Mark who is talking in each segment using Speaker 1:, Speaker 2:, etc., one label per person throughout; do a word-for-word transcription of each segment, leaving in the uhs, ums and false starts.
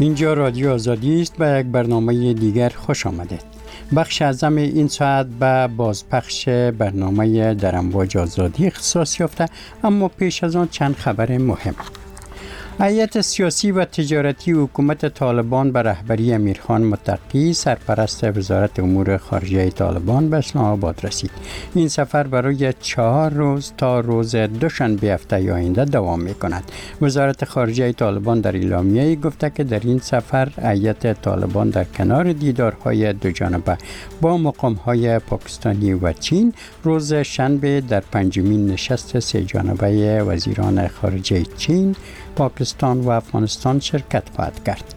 Speaker 1: اینجا رادیو آزادی است. به یک برنامه دیگر خوش آمدید. بخش اعظم این ساعت به بازپخش برنامه در امواج آزادی اختصاص یافته، اما پیش از آن چند خبر مهم. هیئت سیاسی و تجارتی حکومت طالبان به رهبری امیرخان متقی سرپرست وزارت امور خارجه طالبان به اسلام آباد رسید. این سفر برای چهار روز تا روز دوشنبه هفته آینده دوام می‌کند. وزارت خارجه طالبان در اعلامیه‌ای گفته که در این سفر هیئت طالبان در کنار دیدارهای دو جانبه با مقام‌های پاکستانی و چین روز شنبه در پنجمین نشست سه جانبه وزیران خارجه چین، پاکستان و افغانستان شرکت خواهد کرد.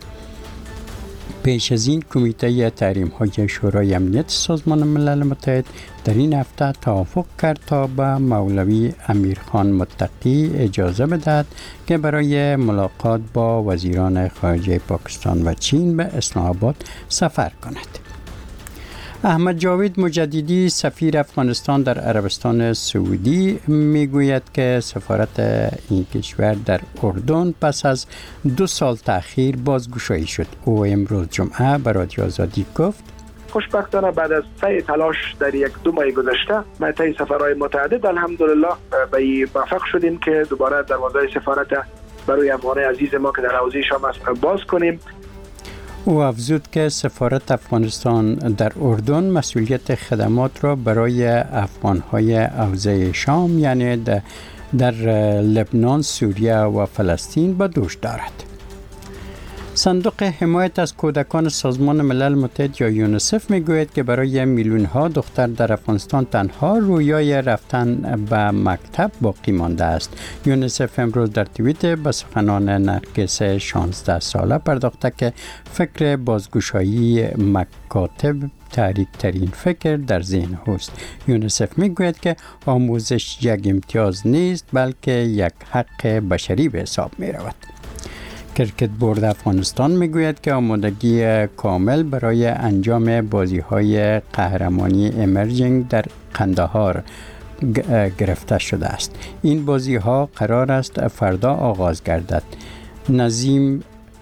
Speaker 1: پیش از این کمیته تحریم‌های شورای امنیت سازمان ملل متحد در این هفته توافق کرد تا به مولوی امیرخان متقی اجازه بدهد که برای ملاقات با وزیران خارجه پاکستان و چین به اسلام آباد سفر کند. احمد جاوید مجددی سفیر افغانستان در عربستان سعودی میگوید که سفارت این کشور در اردن پس از دو سال تأخیر بازگشایی شد. او امروز جمعه به رادیو آزادی گفت:
Speaker 2: خوشبختانه بعد از سعی تلاش در یک دو ماه گذشته ما طی سفرهای متعدد الحمدلله به این موفق شدیم که دوباره دروازه سفارت برای افغانای عزیز ما که در حوزه شام است باز کنیم.
Speaker 1: او افزود که سفارت افغانستان در اردن مسئولیت خدمات را برای افغانهای حوزه شام یعنی در لبنان، سوریه و فلسطین به دوش دارد. صندوق حمایت از کودکان سازمان ملل متحد یا یونیسف میگوید که برای میلیون ها دختر در افغانستان تنها رویای رفتن به مکتب باقی مانده است. یونیسف امروز در توییت به سخنان نرگس شانزده ساله پرداخته که فکر بازگشایی مکاتب تحریک ترین فکر در ذهن است. یونیسف میگوید که آموزش یک امتیاز نیست بلکه یک حق بشری به حساب می رود. کرکت بورد افغانستان میگوید که آمادگی کامل برای انجام بازی‌های قهرمانی امرجینگ در قندهار گرفته شده است. این بازی‌ها قرار است فردا آغاز گردد. نظیم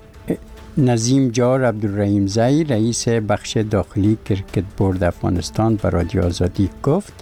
Speaker 1: نظیم جار عبدالرحیم زئی رئیس بخش داخلی کرکت بورد افغانستان به رادیو آزادی گفت: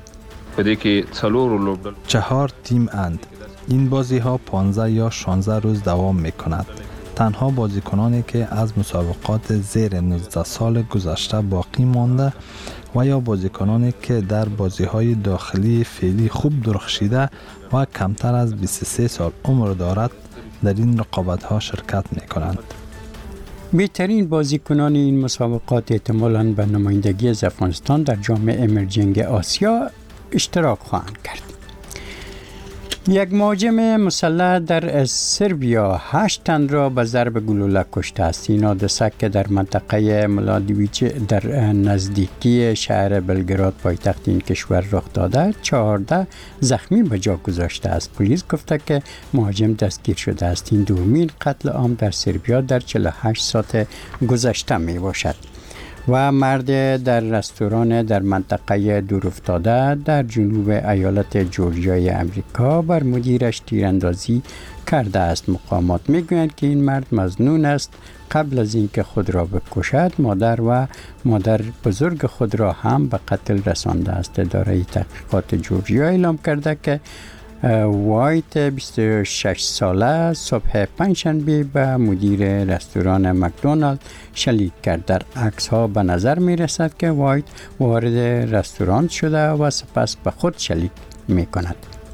Speaker 3: چهار تیم اند. این بازی‌ها پانزده یا شانزده روز دوام می‌کند. تنها بازیکنانی که از مسابقات زیر نوزده سال گذشته باقی مانده و یا بازیکنانی که در بازی‌های داخلی فعلی خوب درخشیده و کمتر از بیست و سه سال عمر دارد در این رقابت‌ها شرکت می‌کنند.
Speaker 1: بهترین بازیکنان این مسابقات احتمالاً به نمایندگی از افغانستان در جام امرجینگ آسیا اشتراک خواهند کرد. یک مهاجم مسلح در سربیا هشت تن را به ضرب گلوله کشته است. این حادثه که در منطقه ملادیویچ در نزدیکی شهر بلگراد پایتخت این کشور رخ داده، چهارده زخمی به جا گذاشته است. پلیس گفته که مهاجم دستگیر شده است. این دومین قتل عام در سربیا در چهل و هشت ساعت گذشته می باشد. و مرد در رستوران در منطقه دورافتاده در جنوب ایالت جورجیای امریکا بر مدیرش تیراندازی کرده است. مقامات میگویند که این مرد مظنون است. قبل از اینکه خود را بکشد مادر و مادر بزرگ خود را هم به قتل رسانده است. اداره تحقیقات جورجیا اعلام کرده که وایت بیست و شش ساله صبح پنجشنبه به مدیر رستوران مکدونالد شلیک کرد. در عکس ها به نظر می رسد که وایت وارد رستوران شده و سپس به خود شلیک می کند.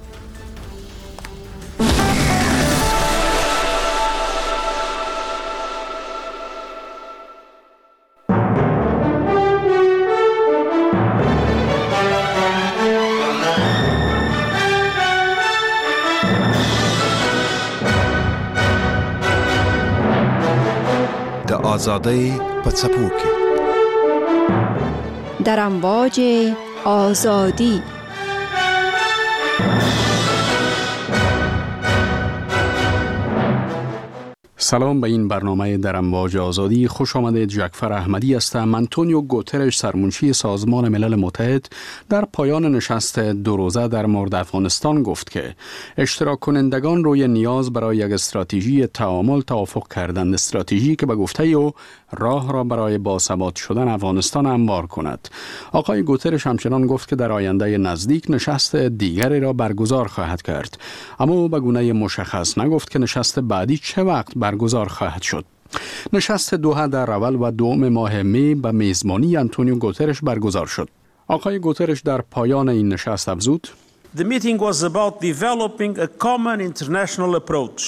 Speaker 4: آزادی په څپو کې
Speaker 5: در امواج آزادی.
Speaker 6: سلام به این برنامه در امواج آزادی. خوش آمدید. جعفر احمدی هستم. آنتونیو گوترش سرمنشی سازمان ملل متحد در پایان نشست دو روزه در مورد افغانستان گفت که اشتراک کنندگان روی نیاز برای یک استراتژی تعامل توافق کردند، استراتژی که به گفته او راه را برای باثبات شدن افغانستان هموار کند. آقای گوترش همچنان گفت که در آینده نزدیک نشست دیگری را برگزار خواهد کرد، اما او به گونه مشخص نگفت که نشست بعدی چه وقت برگزار خواهد شد. نشست دوحه در اول و دوم ماه می به میزبانی آنتونیو گوترش برگزار شد. آقای گوترش در پایان این نشست افزود:
Speaker 7: The meeting was about developing a common international approach,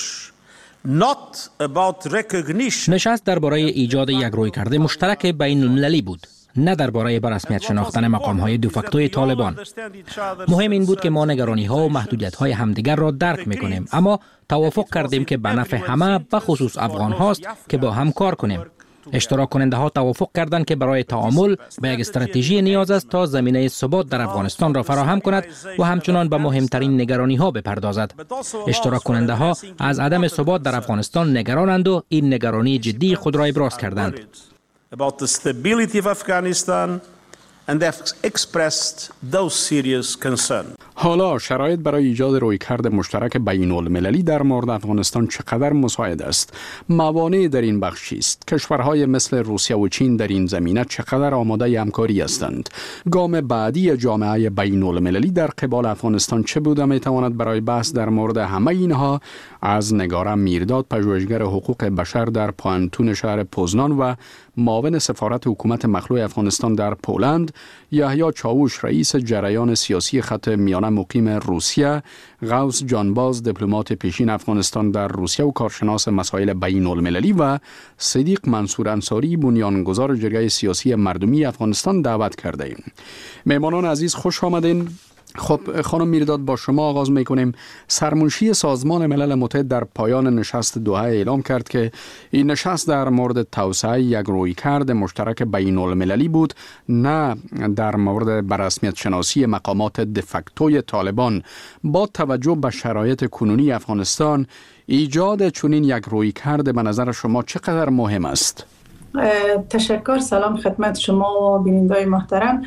Speaker 7: not about recognition.
Speaker 8: نشست درباره ایجاد یک رویکرد مشترک بین المللی بود، نه درباره به رسمیت شناختن مقام‌های دوفاکتوی طالبان. مهم این بود که ما نگرانی‌ها و محدودیت‌های همدیگر را درک می‌کنیم، اما توافق کردیم که به نفع همه به خصوص افغان هاست که با هم کار کنیم. اشتراک کننده ها توافق کردند که برای تعامل به یک استراتژی نیاز است تا زمینه ثبات در افغانستان را فراهم کند و همچنان به مهمترین نگرانی ها بپردازد. اشتراک کننده ها از عدم ثبات در افغانستان نگرانند و این نگرانی جدی خود را ابراز کردند.
Speaker 7: About the stability of Afghanistan and have expressed those serious concerns.
Speaker 6: حالا شرایط برای ایجاد رویکرد مشترک بین المللی در مورد افغانستان چقدر مساعد است؟ موانع در این بخش چیست؟ کشورهای مثل روسیه و چین در این زمینه چقدر آماده همکاری هستند؟ گام بعدی جامعه بین المللی در قبال افغانستان چه بوده می تواند؟ برای بحث در مورد همه اینها از نگار میرداد، پژوهشگر حقوق بشر در پانتون شهر پوزنان و معاون سفارت حکومت مخلوع افغانستان در پولند، یحیی چاوش رئیس جریان سیاسی خط میانه مقیم روسیه، غوث جانباز دیپلمات پیشین افغانستان در روسیه و کارشناس مسائل بین المللی و صدیق منصور انصاری بنیانگذار جرگه سیاسی مردمی افغانستان دعوت کرده ایم. مهمانان عزیز خوش آمدین. خب خانم میرداد، با شما آغاز میکنیم. سرمنشی سازمان ملل متحد در پایان نشست دوحه اعلام کرد که این نشست در مورد توسعه یک رویکرد مشترک بین المللی بود، نه در مورد بررسمیت شناسی مقامات دفکتوی طالبان. با توجه به شرایط کنونی افغانستان، ایجاد چنین یک رویکرد به نظر شما چقدر مهم است؟
Speaker 9: تشکر. سلام خدمت شما و بینندگان محترم.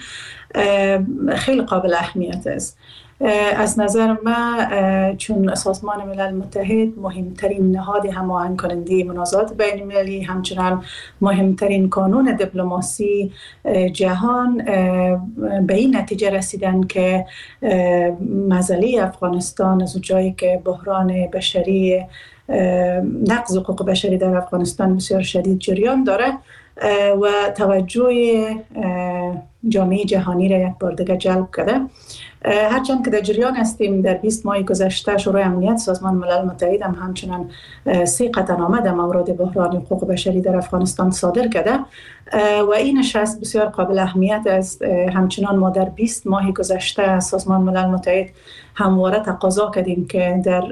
Speaker 9: خیلی قابل اهمیت است. از نظر من چون سازمان ملل متحد مهمترین نهاد هماهنگ کننده منازعات بین المللی، همچنان مهمترین قانون دیپلماسی جهان، به این نتیجه رسیدن که مسئله افغانستان از جایی که بحران بشری، نقض حقوق بشری در افغانستان بسیار شدید جریان داره و توجه جامعه جهانی را یک بار دیگه جلب کرده. هرچند که در جریان هستیم، در بیست ماه گذشته شورای امنیت سازمان ملل متحد هم همچنان سه قطعنامه در مورد بحران حقوق بشری در افغانستان صادر کرده و این نشست بسیار قابل اهمیت است. همچنان ما در بیست ماه گذشته سازمان ملل متحد همواره تقاضا کردیم که در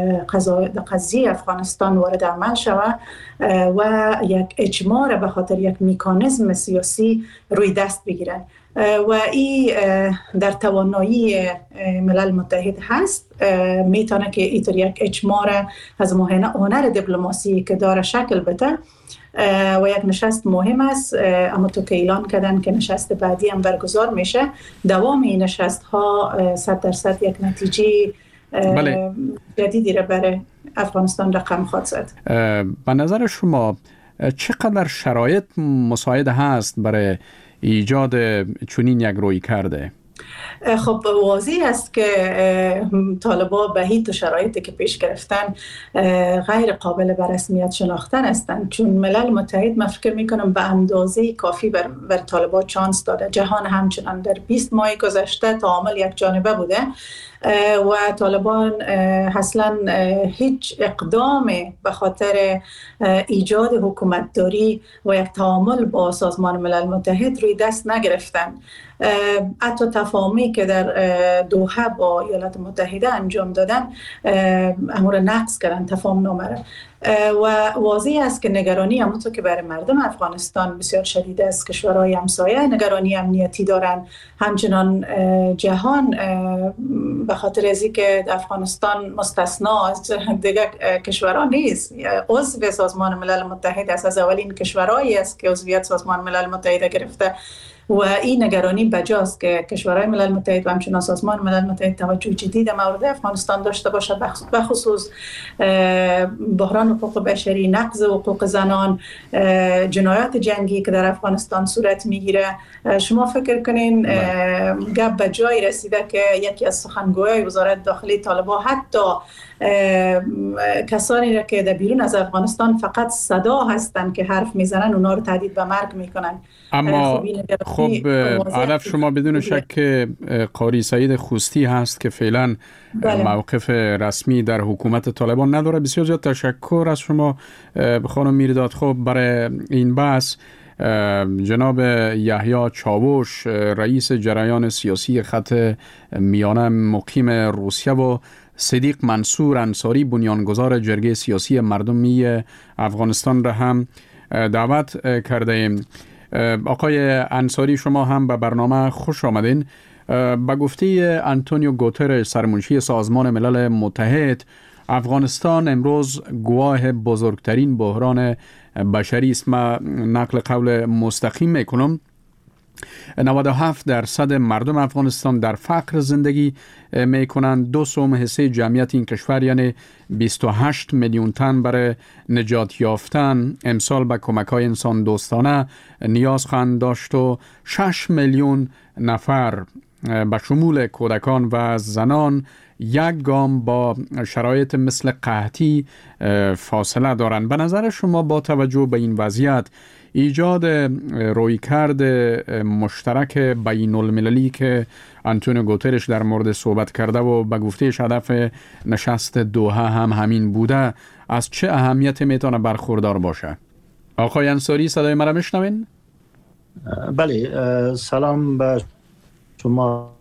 Speaker 9: قضیه افغانستان وارد عمل شود و یک اجماع به خاطر یک مکانیزم سیاسی روی دست بگیرن و این در توانایی ملل متحد هست. میتونه که اینطور یک اجماع از هنر دیپلماسی که داره شکل بده و یک نشست مهم است. اما تو که اعلان کردن که نشست بعدی هم برگزار میشه، دوام این نشست ها صد درصد یک نتیجه بله. جدیدی را برای افغانستان رقم خواهد زد.
Speaker 6: به نظر شما چقدر شرایط مساعد هست برای ایجاد چنین یک رویکرد؟
Speaker 9: خب واضح است که طالبا به هیچ شرایطی که پیش گرفتن غیر قابل به رسمیت شناختن هستند، چون ملل متحد من فکر میکنم به اندازه کافی بر, بر طالبا چانس داده. جهان همچنان در بیست ماه گذشته تعامل یک جانبه بوده و طالبان اصلا هیچ اقدام به خاطر ایجاد حکومتداری و یک تعامل با سازمان ملل متحد روی دست نگرفتن حتی تفاهمی که در دوحه با ایالات متحده انجام دادن امور نقض کردن تفاهم نامه را. و واضح است که نگرانی همونطور که برای مردم افغانستان بسیار شدید است. کشورهای همسایه نگرانی امنیتی دارن، همچنان جهان به خاطر از اینکه افغانستان مستثنا از دیگر کشورها نیست، عضو سازمان ملل متحد است، از اولین کشورهایی است که عضویت سازمان ملل متحد گرفته و این نگرانی بجاست که کشورهای ملل متحد و همچنان سازمان ملل متحد توجه جدی در مورد افغانستان داشته باشه، بخصوص بحران حقوق بشری، نقض حقوق زنان، جنایات جنگی که در افغانستان صورت میگیره. شما فکر کنین گپ به جای رسیده که یکی از سخنگویان وزارت داخلی طالبان حتی کسانی را که در بیرون از افغانستان فقط صدا هستند که حرف میزنن اونا رو تهدید به مرگ میکنن.
Speaker 6: اما خب هدف شما بدون شک قاری سعید خوستی هست که فعلا بله. موقف رسمی در حکومت طالبان نداره. بسیار زیاد تشکر از شما خانم میرداد. خب برای این بحث جناب یحیی چاوش رئیس جریان سیاسی خط میانه مقیم روسیه و صدیق منصور انصاری بنیانگذار جرگه سیاسی مردمی افغانستان را هم دعوت کرده ایم. آقای انصاری شما هم به برنامه خوش آمدین. به گفته آنتونیو گوترش سرمنشی سازمان ملل متحد، افغانستان امروز گواه بزرگترین بحران بشری است. ما نقل قول مستقیم میکنم. نود و هفت درصد مردم افغانستان در فقر زندگی می کنند. دو سوم حصه جمعیت این کشور یعنی بیست و هشت میلیون تن برای نجات یافتن امسال به کمک‌های انسان دوستانه نیاز خواهند داشت و شش میلیون نفر به شمول کودکان و زنان یک گام با شرایط مثل قحطی فاصله دارند. به نظر شما با توجه به این وضعیت ایجاد رویکرد مشترک بین المللی که آنتونیو گوترش در مورد صحبت کرده و به گفتهش هدف نشست دوحه هم همین بوده، از چه اهمیت میتونه برخوردار باشه؟ آقای انصاری صدای مرا میشنوین؟
Speaker 10: بله، سلام به شما.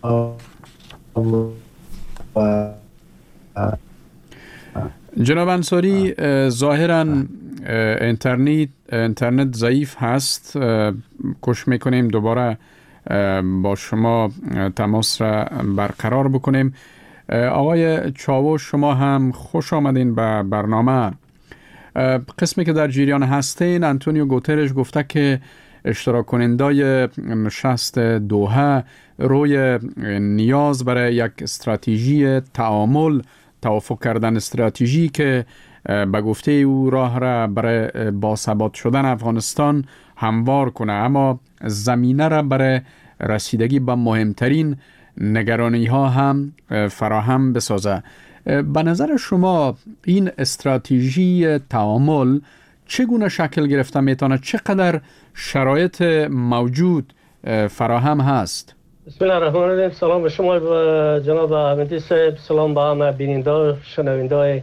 Speaker 6: جناب انصاری، ظاهراً اینترنت اینترنت ضعیف هست. کوشش میکنیم دوباره با شما تماس را برقرار بکنیم. آقای چاوش شما هم خوش آمدین به برنامه. قسمی که در جریان هستین، آنتونیو گوترش گفته که اشتراک کنندای نشست دوحه روی نیاز برای یک استراتژی تعامل توافق کردن استراتژی که به گفته او راه را برای باثبات شدن افغانستان هموار کنه، اما زمینه را برای رسیدگی به مهمترین نگرانی ها هم فراهم بسازه. به نظر شما این استراتژی تعامل چگونه شکل گرفته میتونه؟ چقدر شرایط موجود فراهم هست؟
Speaker 11: بسم الله الرحمن الرحیم. سلام به شما جناب احمدی صاحب، سلام به همه بیننده شنونده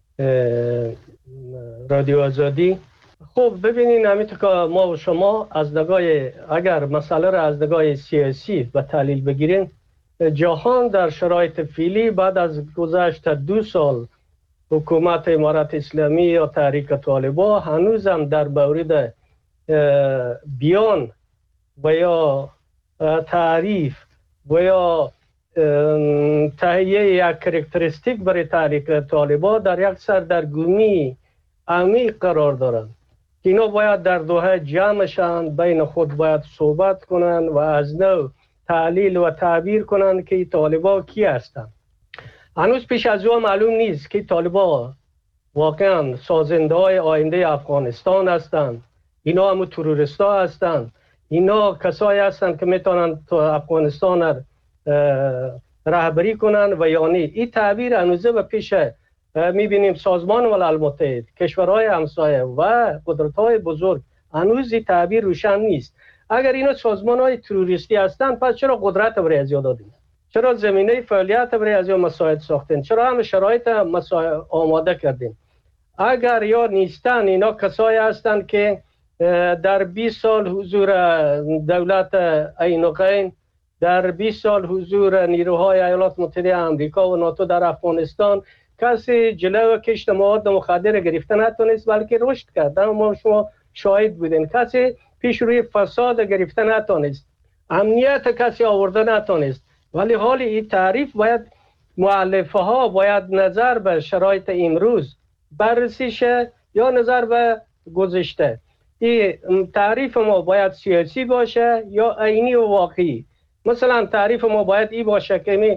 Speaker 11: رادیو آزادی. خب ببینین، همینطور که ما و شما از نگاه اگر مسئله را از نگاه سیاسی و تحلیل بگیریم، جهان در شرایط فعلی بعد از گذشت دو سال حکومت امارت اسلامی یا تحریک طالبان هنوزم در مورد بیان و یا تعریف و یا تهیه یک کرکتریستیک برای تحریک طالبان در یک سردرگمی عمیق قرار دارند. اینا باید در دوحه جمع شوند، بین خود باید صحبت کنند و از نو تحلیل و تعبیر کنند که طالبان کی هستند. هنوز پیش از او معلوم نیست که طالبان واقعا سازنده های آینده افغانستان هستند، اینا هم تروریست ها هستند، اینا کسایی هستند که میتونند تو افغانستان رهبری کنند و یا نه. این تعبیر هنوزه و پیش میبینیم سازمان ملل متحد، کشورهای همسایه و قدرت‌های بزرگ هنوز این تعبیر روشن نیست. اگر اینا سازمان‌های تروریستی هستند، پس چرا قدرت برای ازیا دادیم؟ چرا زمینه فعالیت برای ازیا مساعد ساختن؟ چرا همه شرایط مساعد آماده کردیم؟ اگر یا نیستن، اینا کسایی هستند که در بیست سال حضور دولت عینقین، در بیست سال حضور نیروهای ایالات متحده آمریکا و ناتو در افغانستان کسی جلو کشت مواد مخدر گرفته نتونست، بلکه رشد کرد. ما شما شاهد بودین. کسی پیش روی فساد گرفته نتونست، امنیت کسی آورده نتونست. ولی حال این تعریف باید مؤلفه ها باید نظر به شرایط امروز بررسی شه یا نظر به گذشته. این تعریف ما باید سیاسی باشه یا عینی و واقعی. مثلا تعریف ما باید این باشه که می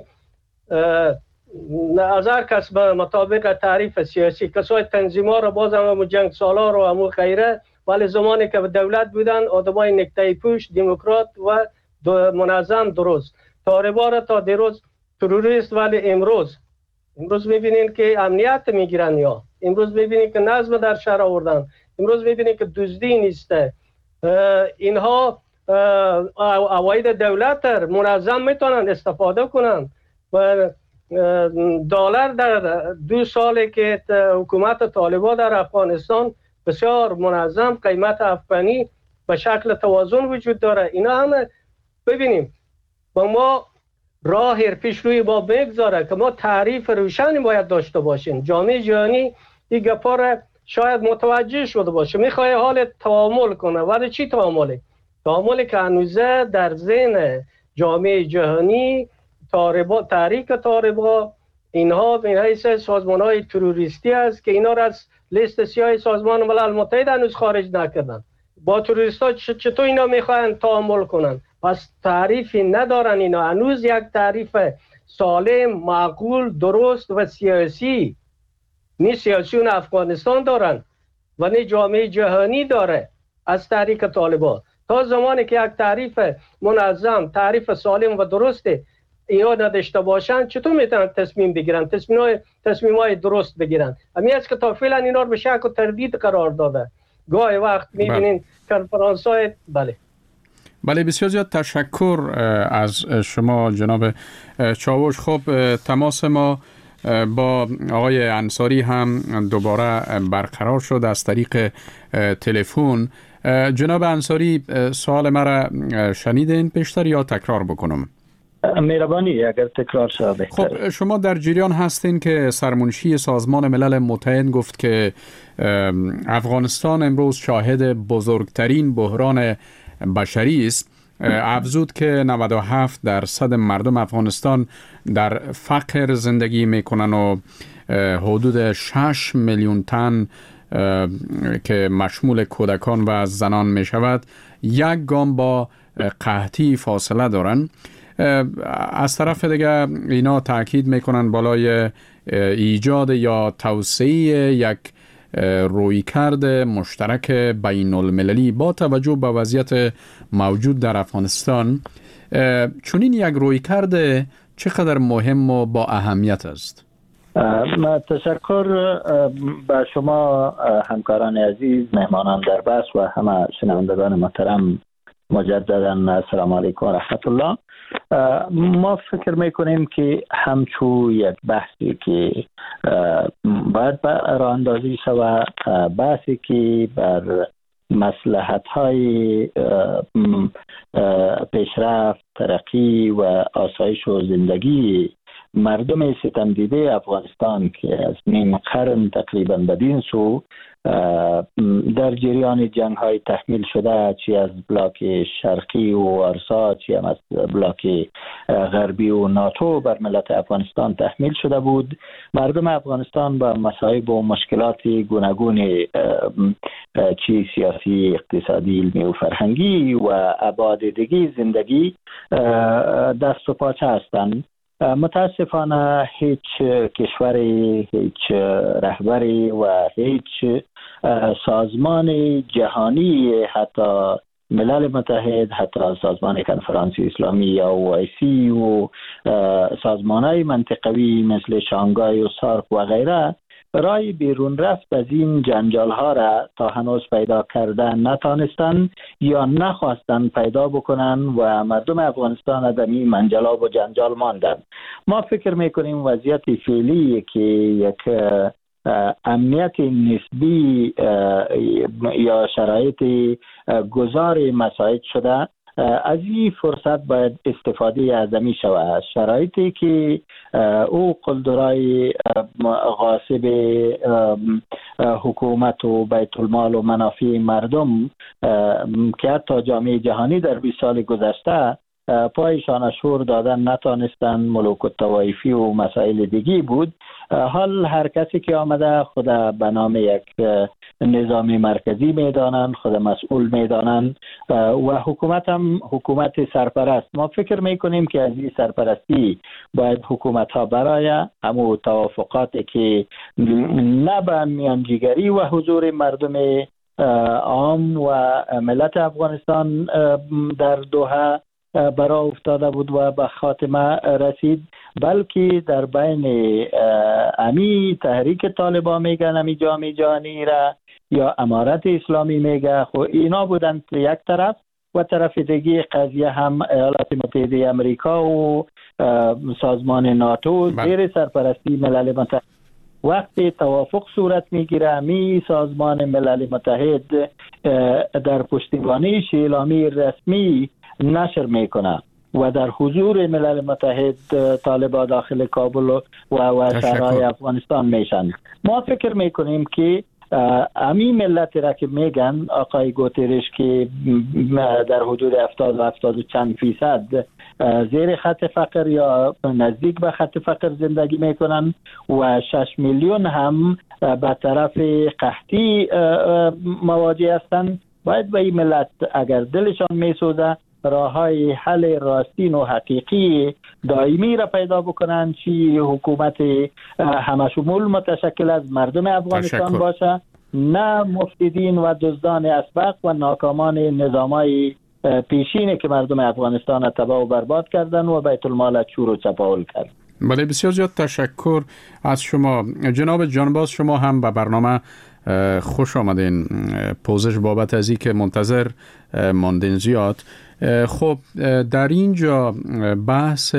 Speaker 11: از هر کس به مطابق تعریف سیاسی، کسای تنظیم‌ها رو باز هم جنگ سالار و همون غیره، ولی زمانی که به دولت بودن آدمای نکته پوش، دموکرات و منظم درست. طالبان را تا دیروز تروریست، ولی امروز امروز می‌بینین که امنیت میگیرن، یا امروز می‌بینین که نظم در شهر آوردن، امروز می‌بینین که دزدی نیسته. اینها عواید دولت منظم میتونن استفاده کنن و دلار در دو سالی که حکومت طالبان در افغانستان بسیار منظم، قیمت افغانی به شکل توازن وجود داره. اینا همه ببینیم با ما راه پیش روی ما بگذاره که ما تعریف روشنی باید داشته باشیم. جامعه جهانی این گپا را شاید متوجه شده باشه، میخواد حال تعامل کنه. ولی چی تعامله؟ تعاملی که هنوزه در ذهن جامعه جهانی طالبا، تحریک طالبا، اینها به حیث سازمان‌های تروریستی است که اینا را از لیست سیاه سازمان ملل متحد هنوز خارج نکردن. با تروریستا چطور اینا میخواین تعامل کنن؟ پس تعریفی ندارن اینا. هنوز یک تعریف سالم، معقول، درست و سیاسی نی سیاسیون افغانستان دارن و نی جامعه جهانی داره از تحریک طالبان. تا زمانی که یک تعریف منظم، تعریف سالم و درسته اینا نداشته باشن، چطور میتونن تصمیم بگیرن، تصمیم های, تصمیم های درست بگیرن؟ همین است که تا فعلا اینا رو به شک و تردید قرار داده. گاهی وقت میبینین کنفرانس های بله
Speaker 6: بله بسیار زیاد تشکر از شما جناب چاوش. خب تماس ما با آقای انصاری هم دوباره برقرار شد از طریق تلفن. جناب انصاری، سوال مرا شنیدین پیشتر یا تکرار بکنم؟
Speaker 10: مهربانی اگر تکرار شد بهتره.
Speaker 6: خب شما در جریان هستین که سرمنشی سازمان ملل متحد گفت که افغانستان امروز شاهد بزرگترین بحران بشری است. افزود که نود و هفت درصد مردم افغانستان در فقر زندگی میکنن و حدود شش میلیون تن که مشمول کودکان و زنان می شود یک گام با قحطی فاصله دارن. از طرف دیگه اینا تاکید میکنن بالای ایجاد یا توسعه یک رویکرد مشترک بین المللی با توجه به وضعیت موجود در افغانستان. چنین یک رویکرد چقدر مهم و با اهمیت است؟
Speaker 10: تشکر به شما همکاران عزیز، مهمانان در بحث و همه شنوندگان محترم. مجددا السلام علیکم و رحمت الله. ما فکر میکنیم که همچو یک بحثی که باید راه اندازی شود، بحثی که بر مصلحت های پیشرفت، ترقی و آسایش و زندگی مردم ستم دیده افغانستان که از نیم قرن تقریبا بدین سو در جریان جنگ های تحمیل شده، چی از بلاک شرقی و آرسا، چی هم از بلاک غربی و ناتو بر ملت افغانستان تحمیل شده بود. مردم افغانستان با مصائب و مشکلات گوناگون چی سیاسی، اقتصادی، علمی و فرهنگی و آبادگی زندگی دست و پاچه هستند. متاسفانه هیچ کشوری، هیچ رهبری و هیچ سازمان جهانی، حتی ملل متحد، حتی سازمان کنفرانس اسلامی یا اوایسی و سازمان‌های منطقوی مثل شانگهای و سارک و غیره برای بیرون رفت از این جنجال ها را تا هنوز پیدا کردن نتانستند یا نخواستند پیدا بکنن و مردم افغانستان در این منجلاب و جنجال ماندن. ما فکر میکنیم وضعیت فعلی که یک امنیت نسبی یا شرایط گذار مساعد شده، از این فرصت باید استفاده اعظمی شود. شرایطی که او قلدرای غاصب حکومت و بیت المال و منافع مردم که حتی جامعه جهانی در بیست سال گذشته پایشان شور دادن نتانستن، ملوک الطوایفی و مسائل دیگی بود، حال هر کسی که آمده خود به نام یک نظام مرکزی میدانند، خود مسئول میدانند و حکومت هم حکومت سرپرست. ما فکر میکنیم که از این سرپرستی باید حکومت ها برای همو توافقاتی که نه به میانجیگری و حضور مردم عام و ملت افغانستان در دوحه برای افتاده بود و به خاتمه رسید، بلکه در بین امی تحریک طالبان میگن امی جامعه جهانی را یا امارت اسلامی میگه، خو اینا بودن یک طرف و طرف دیگه قضیه هم ایالات متحده امریکا و سازمان ناتو زیر سرپرستی ملل متحد. وقتی توافق صورت میگیره می سازمان ملل متحد در پشتیبانی شیلامی رسمی نشر میکنه و در حضور ملل متحد طالبان داخل کابل و و شهرهای افغانستان میشن. ما فکر میکنیم که امی ملت را که میگن آقای گوترش که در حدود هفتاد و هفتاد و چند فیصد زیر خط فقر یا نزدیک به خط فقر زندگی میکنن و شش میلیون هم به طرف قحطی مواجه هستند، باید به این ملت اگر دلشان میسوزه راههای حل راستین و حقیقی دائمی را پیدا بکنن، چی حکومت همشمول متشکل از مردم افغانستان تشکر. باشه، نه مفسدین و دزدان اسبق و ناکامان نظامای پیشینه که مردم افغانستان تباه و برباد کردن و بیت المال چور و چپاول کرد.
Speaker 6: بله، بسیار زیاد تشکر از شما جناب جانباز. شما هم به برنامه خوش آمدین. پوزش بابت از این که منتظر ماندین زیاد. خب در اینجا بحث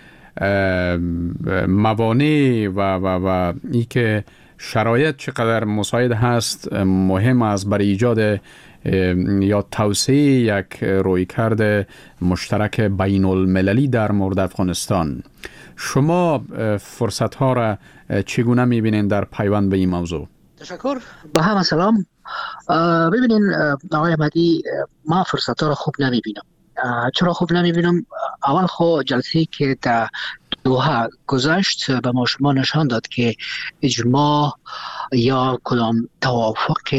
Speaker 6: موانع و و و ای که شرایط چقدر مساعد هست مهم است برای ایجاد یا توسعه یک رویکرد مشترک بین المللی در مورد افغانستان. شما فرصت ها را چگونه میبینین در پیوند به این موضوع؟
Speaker 12: تشکر. با همه سلام. ببینین آقای احمدی، ما فرصت ها را خوب نمیبینم. چرا خوب نمیبینم؟ اول خو جلسه که در دوحه گذشت به ما شما نشان داد که اجماع یا کدام توافق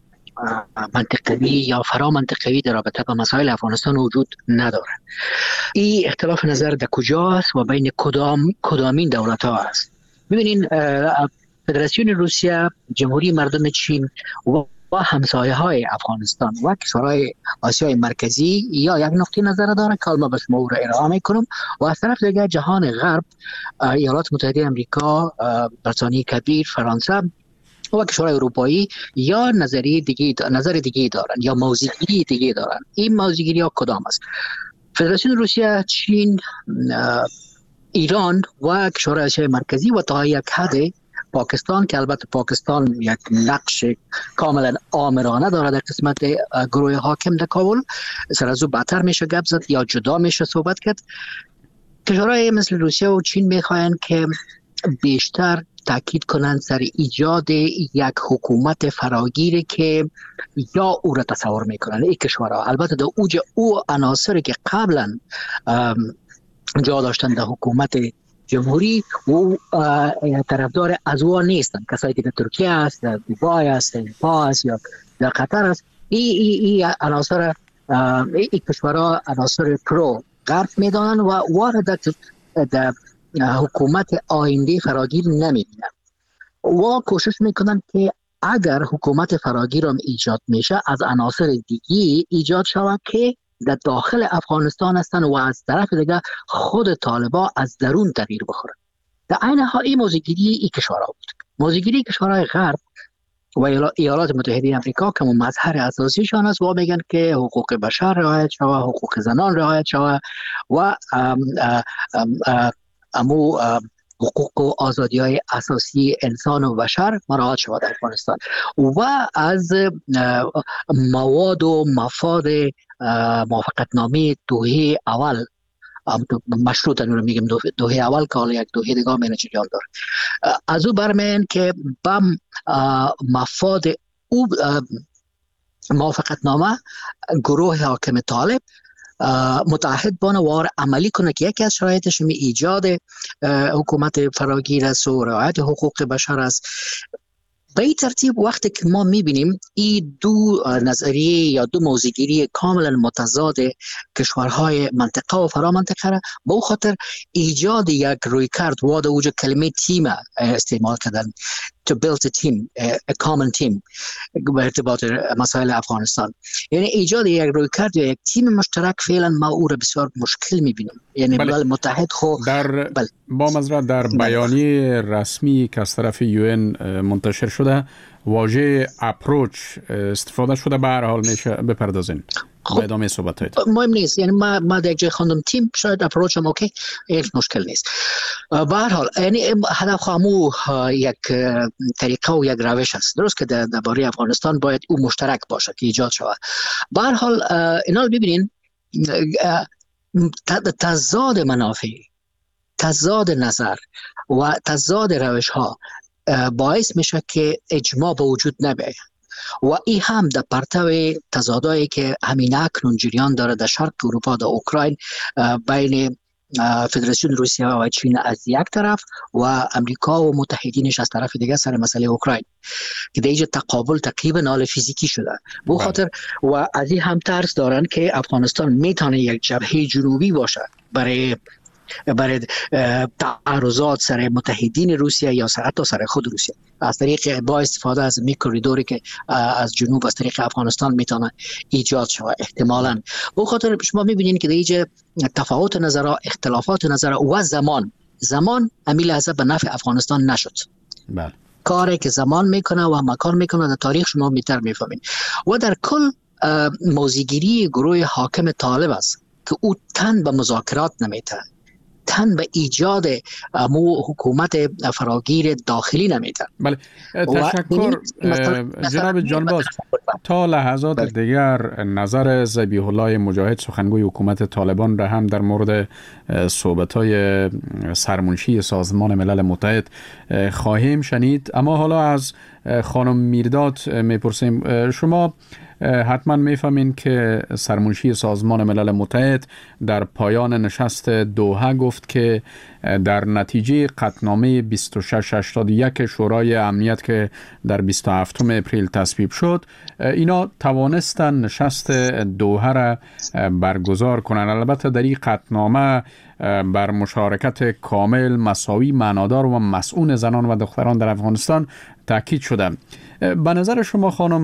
Speaker 12: منطقوی یا فرا منطقوی در رابطه با مسائل افغانستان وجود نداره. این اختلاف نظر در کجاست و بین کدام کدامین دولت ها است. ببینین فدراسیون روسیه، جمهوری مردم چین و و همسایه های افغانستان و کشورهای آسیای مرکزی یا یک نقطه نظر داره که ما به شما او را ارائه میکنم و از طرف دیگر جهان غرب، ایالات متحده امریکا، برتانیه کبیر، فرانسه و کشورهای اروپایی یا نظریه دیگه نظر دیگه دارن یا موضوعگیری دیگه دارن. این موضوعگیری ها کدام است؟ فدراسیون روسیه، چین، ایران و کشورهای آسیای مرکزی و تا یک حد پاکستان که البته پاکستان یک نقش کاملا آمرانه داره در قسمت گروه حاکم در کابل، سر از او بدتر میشه گپ زد یا جدا میشه صحبت کرد. کشورهای مثل روسیه و چین میخواین که بیشتر تاکید کنند سر ایجاد یک حکومت فراگیری که یا او را تصور میکنن این کشورها، البته در اوج او عناصری که قبلا جا داشتن در حکومت جمهوری و طرفدار از او نیستن، کسایی که در ترکیه است، در دوبای است، در پا است یا در قطر است. این ای ای عناصر این کشورها عناصر پرو غرب میدانن و وارد در حکومت آینده فراگیر نمیبینن و کوشش میکنن که اگر حکومت فراگیر هم ایجاد میشه از عناصر دیگی ایجاد شود که در داخل افغانستان هستن و از طرف دیگه خود طالبان از درون تغییر بخورن. در عین حال این موضوعگیری این کشورها بود. موضوعگیری کشورهای غرب و ایالات متحده امریکا که مظهر اساسیشان است و میگن که حقوق بشر رعایت شود، حقوق زنان رعایت شود و ام ام ام امو حقوق و آزادی های اساسی انسان و بشر مراعات شود در افغانستان و از مواد و مفاد موافقتنامه دوحه اول مشروط رو میگم دوحه اول که حالا یک دوحه دیگه مینه جریان داره از او برمیان که با مفاد او موافقتنامه گروه حاکم طالب متعهد بانه وار عملی کنه که یکی از شرایطش می ایجاد حکومت فراگیر است و رعایت حقوق بشر است. به این ترتیب وقتی که ما میبینیم این دو نظریه یا دو موضوعگیری کاملا متضاد کشورهای منطقه و فرامنطقه را به او خاطر ایجاد یک رویکرد و در وجود کلمه تیم استعمال کردن to build a team, a common team به ارتباط مسائل افغانستان، یعنی ایجاد یک رویکرد یا یک تیم مشترک فعلا ما او را بسیار مشکل میبینیم. یعنی بله. ملل متحد خو
Speaker 6: در بله. با مزرعه در بیانیه رسمی که از طرف یو ان منتشر شده واژه اپروچ استفاده شده، به هر حال میشه بپردازین
Speaker 12: خب.
Speaker 6: به ادامه صحبت هایت.
Speaker 12: مهم نیست، یعنی ما ما در جای خواندم تیم، شاید اپروچ هم اوکی، هیچ مشکل نیست. به هر حال یعنی هدف خامو یک طریقه و یک روش است، درست که در درباره افغانستان باید او مشترک باشه که ایجاد شود. به هر حال اینا رو ببینین تضاد منافع، تضاد نظر و تضاد روش ها باعث میشه که اجماع به وجود نبیاید و این هم در پرتو تضادایی که همین اکنون جریان داره در شرق اروپا، در اوکراین بین فدراسیون روسیه و چین از یک طرف و امریکا و متحدینش از طرف دیگه سر مسئله اوکراین که در اینجا تقابل تقریبا حال فیزیکی شده. به خاطر و از این هم ترس دارن که افغانستان میتونه یک جبهه جنوبی باشه برای برای تعرضات سر متحدین روسیه یا حتی سر خود روسیه از طریق با استفاده از می کوریدوری که از جنوب از طریق افغانستان میتونه ایجاد شود احتمالاً. به خاطر شما میبینید که در اینجا تفاوت نظر، اختلافات نظر و زمان زمان امیل لحظه به نفع افغانستان نشد.
Speaker 6: بله.
Speaker 12: کاری که زمان میکنه و مکان میکنه در تاریخ شما میتر میفهمین و در کل موضوعگیری گروه حاکم طالب است که او تن به مذاکرات نمیته، تن به ایجاد مو حکومت فراگیر داخلی نمیده.
Speaker 6: بله تشکر جناب جانباز. تا لحظات دیگر نظر ذبیح الله مجاهد سخنگوی حکومت طالبان را هم در مورد صحبت‌های سرمنشی سازمان ملل متحد خواهیم شنید، اما حالا از خانم میرداد میپرسیم. شما حتما میفهمین که سرمنشی سازمان ملل متحد در پایان نشست دوحه گفت که در نتیجه قطعنامه بیست و شش هشتاد و یک شورای امنیت که در بیست و هفتم اپریل تصویب شد، اینا توانستن نشست دوحه را برگزار کنند. البته در این قطعنامه بر مشارکت کامل، مساوی، معنادار و مسئول زنان و دختران در افغانستان تاکید شده. به نظر شما خانم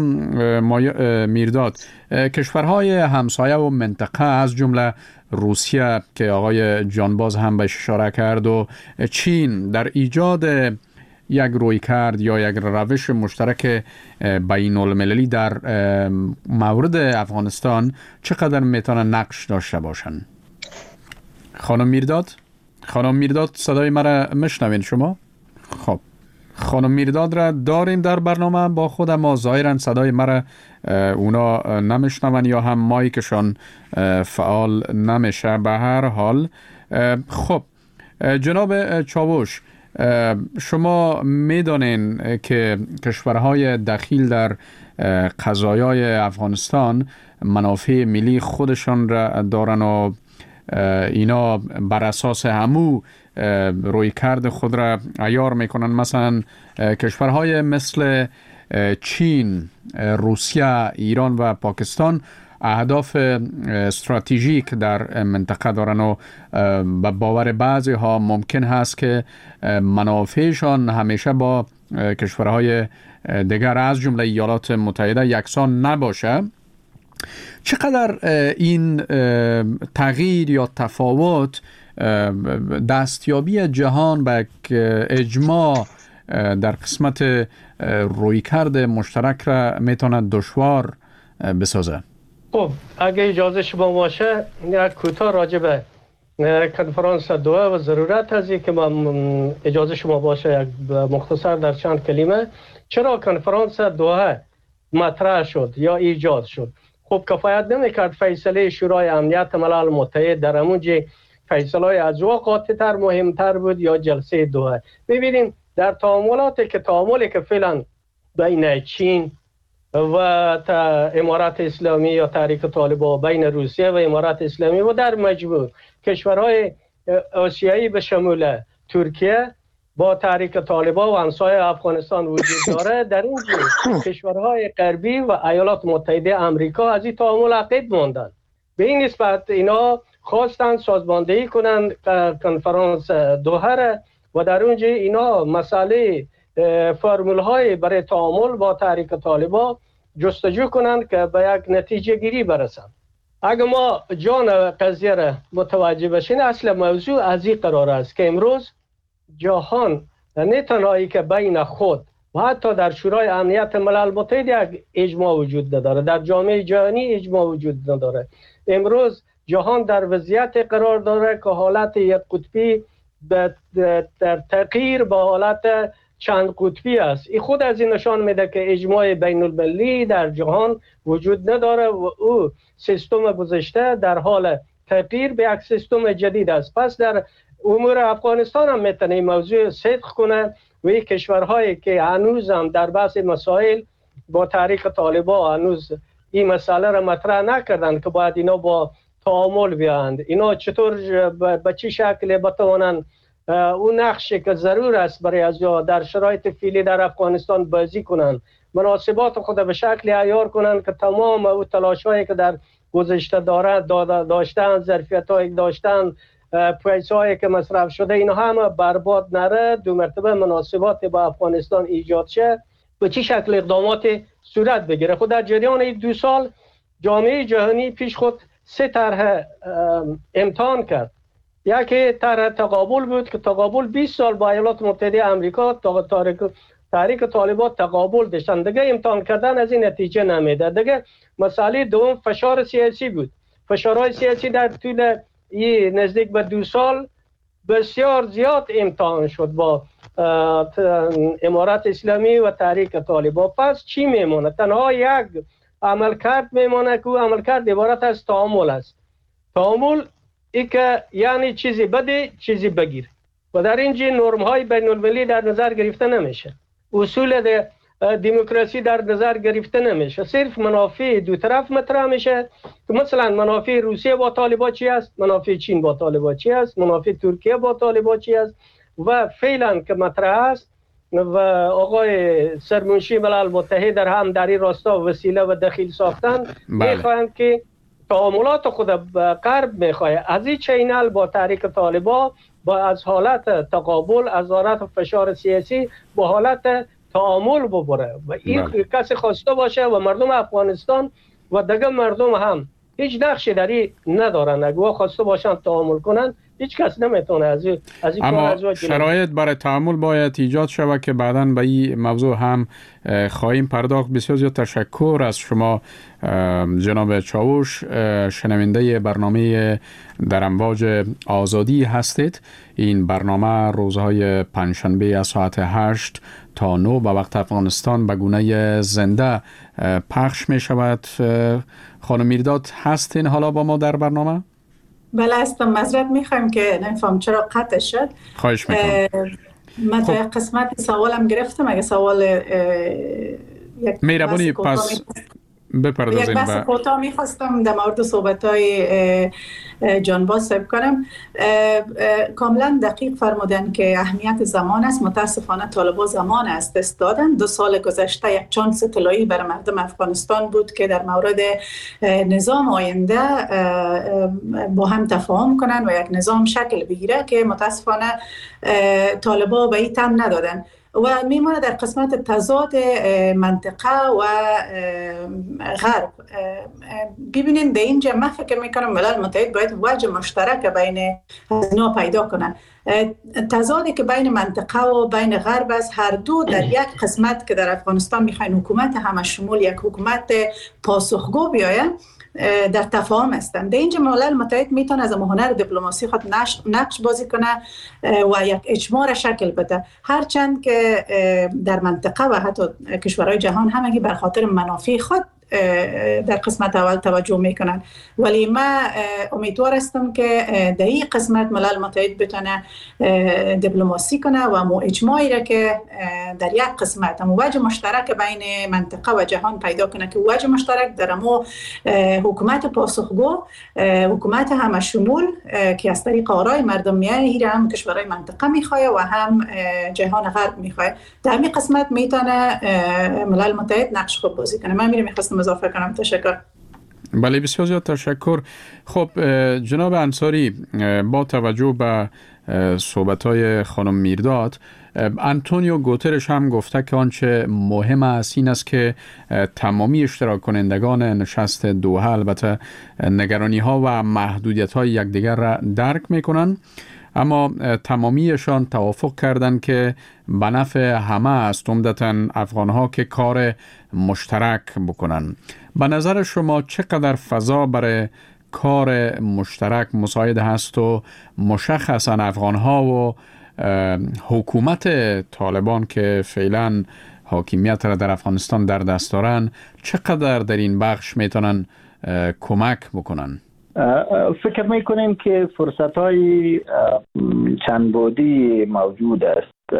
Speaker 6: میرداد کشورهای همسایه و منطقه از جمله روسیه که آقای جانباز هم بهش اشاره کرد و چین در ایجاد یک رویکرد یا یک روش مشترک بین المللی در مورد افغانستان چقدر میتونن نقش داشته باشن؟ خانم میرداد خانم میرداد صدای مرا میشنوین شما؟ خب خانم میرداد را داریم در برنامه با خود، ما ظاهرا صدای مرا اونا نمیشنون یا هم مایکشان فعال نمیشه. به هر حال خب جناب چاوش، شما میدانین که کشورهای دخیل در قضایای افغانستان منافع ملی خودشان را دارن و اینا بر اساس همو روی کرد خود را عیار میکنن. مثلا کشورهای مثل چین، روسیه، ایران و پاکستان اهداف استراتژیک در منطقه دارن و به باور بعضی ها ممکن هست که منافعشان همیشه با کشورهای دیگر از جمله ایالات متحده یکسان نباشه. چقدر این تغییر یا تفاوت دستیابی جهان به اجماع در قسمت رویکرد مشترک را میتونه دشوار بسازه؟
Speaker 11: خب اگه اجازه شما باشه یک کوتاه راجع به کنفرانس دوحه و ضرورت هست که من اجازه شما باشه یک مختصر در چند کلمه چرا کنفرانس دوحه مطرح شد یا ایجاد شد. خب کفایت نمیکرد فیصله شورای امنیت ملل متحد در همونجا فیصله از او قاطع تر مهمتر بود یا جلسه دوحه. ببینیم در تعاملاتی که تعاملی که فعلا بین چین و امارات اسلامی یا تحریک طالبان بین روسیه و امارات اسلامی و در مجموع کشورهای آسیایی به شمول ترکیه با تحریک طالبان و همسایه افغانستان وجود داره، در این کشورهای غربی و ایالات متحده آمریکا از این تعامل عقب ماندن. به این نسبت اینا خواستن سازماندهی کنند کنفرانس دوحه و در اونجا اینا مسئله فرمول های برای تعامل با تحریک طالبان جستجو کنند که به یک نتیجه گیری برسند. اگر ما جان قضیه را متوجه بشین، اصل موضوع از این قرار است که امروز جهان نه تنهایی که بین خود و حتی در شورای امنیت ملل متحد یک اجماع وجود نداره، در جامعه جهانی اجماع وجود نداره. امروز جهان در وضعیت قرار داره که حالت یک قطبی در تغییر با حالت چند قطبی است. این خود از این نشان میده که اجماع بین المللی در جهان وجود نداره و او سیستم گذشته در حال تغییر به یک سیستم جدید است. پس در امور افغانستان هم میتونه این موضوع صدق کنه و این کشورهایی که هنوز هم در بحث مسائل با تحریک طالبان هنوز این مسئله را مطرح نکردن که باید اینا با تعامل بیاند، اینا چطور به چه شکل بتوانند اون نقشی که ضرور است برای از در شرایط فعلی در افغانستان بازی کنند، مناسبات خود به شکل عیار کنند که تمام او تلاش‌هایی که در گذشته داره داشتن، ظرفیت‌هایی داشتن، پیسه‌هایی که مصرف شده، اینا همه برباد نره، دو مرتبه مناسبات با افغانستان ایجاد شه، به چه شکل اقدامات صورت بگیره. خود در جریان این دو سال جامعه جهانی پیش خود سه طرح امتحان کرد. یکی طرح تقابل بود که تقابل بیست سال با ایالات متحده آمریکا تحریک طالبان تقابل داشتن، دیگه امتحان کردن از این نتیجه نمیده. دیگه مسئله دوم فشار سیاسی بود. فشارهای سیاسی در طول این نزدیک به دو سال بسیار زیاد امتحان شد با امارات اسلامی و تحریک طالبان. پس چی میمونه؟ تنها یک عملکرد میمونه که عملکرد عبارت از تعامل است. تعامل ای که یعنی چیزی بده چیزی بگیر و در اینجا نرم های بین المللی در نظر گرفته نمیشه، اصول دموکراسی در نظر گرفته نمیشه، صرف منافع دو طرف مطرح میشه که مثلا منافع روسیه با طالبان چی است، منافع چین با طالبان چی است، منافع ترکیه با طالبان چی است و فعلا که مطرح است و آقای سرمنشی ملل متحد در هم در این راستا وسیله و دخیل ساختن. بله. میخواهند که تعاملات خود به غرب میخواه از این چینل با تحریک طالبان با از حالت تقابل، از حالت فشار سیاسی با حالت تعامل ببره و این بله. کسی خواسته باشه و مردم افغانستان و دیگه مردم هم هیچ نقشی داری ندارن، اگه خواسته باشن تعامل کنن هیچ کس نمیتونه از این از این
Speaker 6: اما کار شرایط برای تعامل باید ایجاد شود که بعداً به این موضوع هم خواهیم پرداخت. بسیار زیاد تشکر از شما جناب چاوش، شنونده برنامه در امواج آزادی هستید. این برنامه روزهای پنجشنبه از ساعت هشت تا نه به وقت افغانستان به گونه زنده پخش می شود. خانم میرداد هستین حالا با ما در برنامه؟
Speaker 9: بله هستم. معذرت میخوایم که نمیفهم چرا قطع شد.
Speaker 6: خواهش میکنم.
Speaker 9: من تا یک قسمت سوالم گرفتم، اگه سوال یک
Speaker 6: میربونی پس بپردازیم.
Speaker 9: یک بحث کوتاه میخواستم در مورد صحبت‌های جانباز صاحب کنم. کاملا دقیق فرمودن که اهمیت زمان است. متاسفانه طالبان زمان از دست دادن. دو سال گذشته یک چانس طلایی برای مردم افغانستان بود که در مورد نظام آینده با هم تفاهم کنن و یک نظام شکل بگیره که متاسفانه طالبان به این تن ندادن و میمونه در قسمت تضاد منطقه و غرب. ببینید در اینجا من فکر میکنم ملل متحد باید وجه مشترک بین اینا پیدا کنن. تضادی که بین منطقه و بین غرب است، هر دو در یک قسمت که در افغانستان میخواین حکومت همه شمول، یک حکومت پاسخگو بیاید در تفاهم هستند. در اینجا ملل متحد میتونه از هنر دیپلماسی خود نقش بازی کنه و یک اجماع را شکل بده، هرچند که در منطقه و حتی کشورهای جهان همگی بر خاطر منافع خود در قسمت اول توجه میکنن، ولی ما امیدوار هستم که در این قسمت ملل متحد بتونه دیپلماسی کنه و مو اجماعی را که در یک قسمت هم وجه مشترک بین منطقه و جهان پیدا کنه که وجه مشترک در مو حکومت پاسخگو، حکومت همه شمول که از طریق آرای مردم میایه، هم کشورهای منطقه میخواه و هم جهان غرب میخواه. در این قسمت میتونه ملل متحد نقش خوب بازی کنه. من میرم میخواستم اضافه کنم. تشکر.
Speaker 6: بله بسیار زیاد تشکر. خب جناب انصاری، با توجه به صحبت‌های خانم میرداد، آنتونیو گوترش هم گفته که آنچه مهم است این است که تمامی اشتراک کنندگان نشست دوحه البته نگرانی‌ها و محدودیت‌های یکدیگر را درک می‌کنند، اما تمامیشان توافق کردند که به نفع همه است، عمدتاً افغان‌ها، که کار مشترک بکنن. به نظر شما چقدر فضا برای کار مشترک مساعد هست و مشخصاً افغان‌ها و حکومت طالبان که فعلاً حاکمیت را در افغانستان در دست دارن چقدر در این بخش میتونن کمک بکنن؟
Speaker 10: فکر میکنیم که فرصت های چند بعدی موجود است،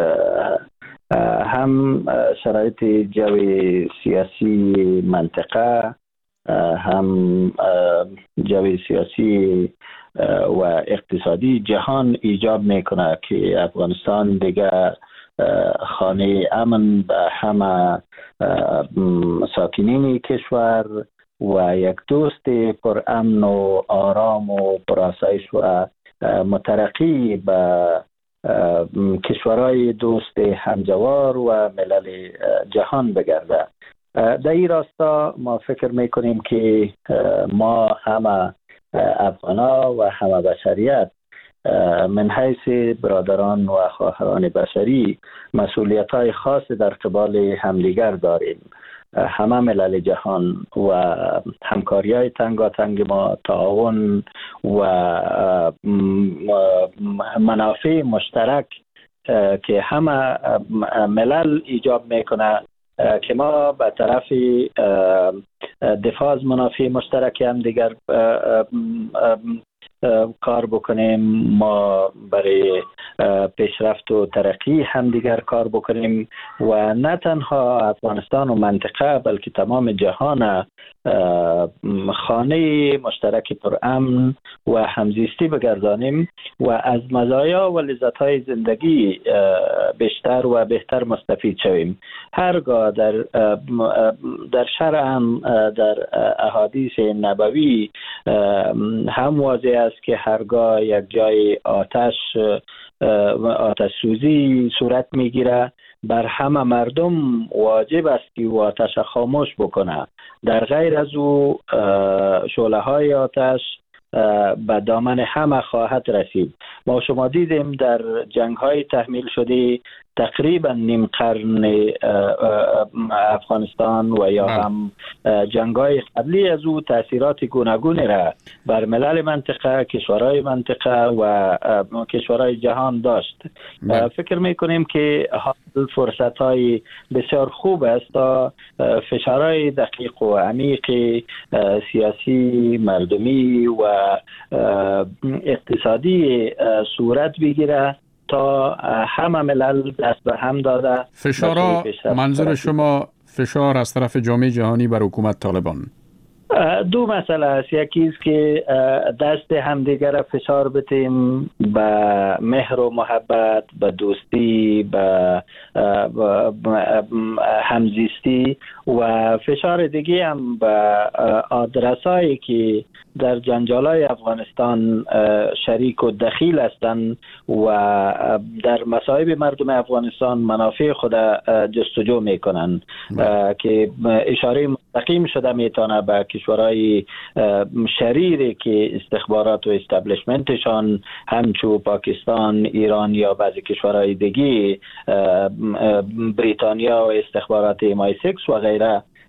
Speaker 10: هم شرایط جو سیاسی منطقه، هم جو سیاسی و اقتصادی جهان ایجاب میکنه که افغانستان دیگر خانه امن به همه ساکنین کشور و یک دوست پر امن و آرام و پرآسایش و مترقی به کشورهای دوست همجوار و ملل جهان بگرده. در این راستا ما فکر میکنیم که ما همه افغانا و همه بشریت من حیث برادران و خواهران بشری مسئولیت های خاص در قبال همدیگر داریم. همه ملل جهان و همکاری های تنگاتنگ ما، تعاون و منافع مشترک که همه ملل ایجاب میکنه که ما به طرف دفاع از منافع مشترک هم دیگر کار بکنیم، ما برای پیشرفت و ترقی همدیگر کار بکنیم و نه تنها افغانستان و منطقه بلکه تمام جهان خانه مشترک پر امن و همزیستی بگردانیم و از مزایا و لذت‌های زندگی بیشتر و بهتر مستفید شویم. هرگاه در در شرع هم در احادیث نبوی هم واضح است که هرگاه یک جای آتش آتش سوزی صورت میگیره، بر همه مردم واجب است که آتش خاموش بکنه. در غیر از او شعله های آتش به دامن همه خواهد رسید. ما شما دیدیم در جنگ های تحمیل شده تقریبا نیم قرن افغانستان و یا هم جنگ های قبلی از او تاثیرات گوناگونی را بر ملل منطقه، کشورهای منطقه و کشورهای جهان داشت. فکر میکنیم که فرصت های بسیار خوب است تا فشارهای دقیق و عمیق سیاسی، مردمی و اقتصادی صورت بگیره تا همه ملل دست به هم داده.
Speaker 6: فشارها منظور شما فشار از طرف جامعه جهانی بر حکومت طالبان؟
Speaker 10: دو مسئله است. یکی است که دست همدیگر فشار بدیم به مهر و محبت، به دوستی، به همزیستی، و فشار دیگه هم به آدرسایی که در جنجالای افغانستان شریک و دخیل هستند و در مصائب مردم افغانستان منافع خود جستجو میکنند که اشاره مستقیم شده میتونه به کشورهای شریری که استخبارات و استبلیشمنتشان همچو پاکستان، ایران یا بعضی کشورهای دیگه، بریتانیا و استخبارات ام آی سیکس و غیره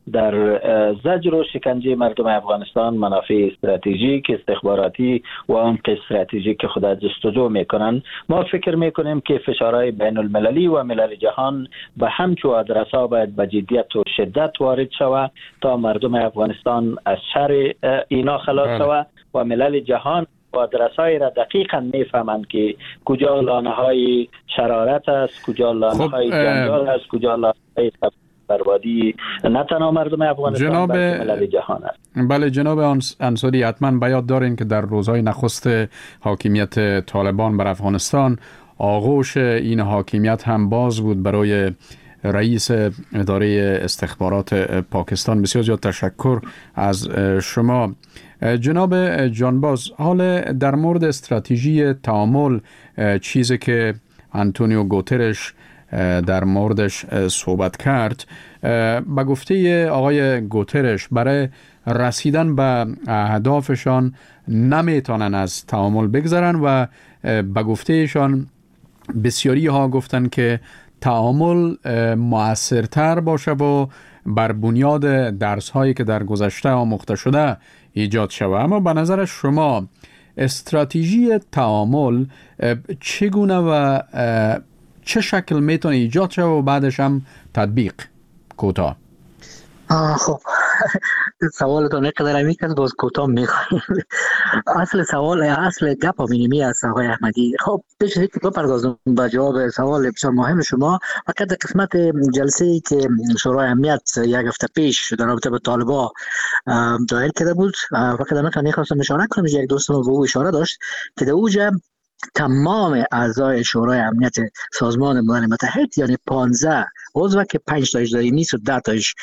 Speaker 10: در زجر و شکنجه مردم افغانستان منافع استراتژیک، استخباراتی و عمق استراتژیک که خود جستجو میکنن. ما فکر میکنیم که فشارهای بین المللی و ملل جهان به همچو آدرسا باید به جدیت و شدت وارد شود تا مردم افغانستان از شر اینا خلاص شود و ملل جهان آدرسای را دقیقاً میفهمند که کجا لانه های شرارت است، کجا لانه های جنجال است، کجا لانه های بربادی نه تنها مردم افغانستان
Speaker 6: جناب
Speaker 10: بلکه ملل جهان است.
Speaker 6: بله جناب انصاری، حتما به یاد دارین که در روزهای نخست حاکمیت طالبان بر افغانستان آغوش این حاکمیت هم باز بود برای رئیس اداره استخبارات پاکستان. بسیار زیاد تشکر از شما. جناب جانباز، حال در مورد استراتژی تعامل، چیزی که انتونیو گوترش در موردش صحبت کرد، به گفته آقای گوترش برای رسیدن به اهدافشان نمیتونن از تعامل بگذرن و به گفته ایشان بسیاری ها گفتن که تعامل مؤثرتر باشه و بر بنیاد درس هایی که در گذشته آموخته شده ایجاد شود. اما به نظر شما استراتژی تعامل چگونه و چه شکل میتونه ایجاد شود و بعدش هم تطبیق؟ کوتاه.
Speaker 12: خب سوالتون اینقدر عمیق است، باز کوتاه میخوایم. اصل سوال اصل گپ همینمی است آقای احمدی. خب پیش از اینکه بپردازم به جواب سوال بسیار مهم شما، فقط در قسمت جلسه ای که شورای امنیت یک هفته پیش در رابطه با طالبان دایر کرده بود، فقط من میخواستم اشاره کنم، یک دوستم به او اشاره داشت که در اوجه تمام اعضای شورای امنیت سازمان ملل متحد، یعنی پانزده عضو که پنج تایش دائمی و ده تایش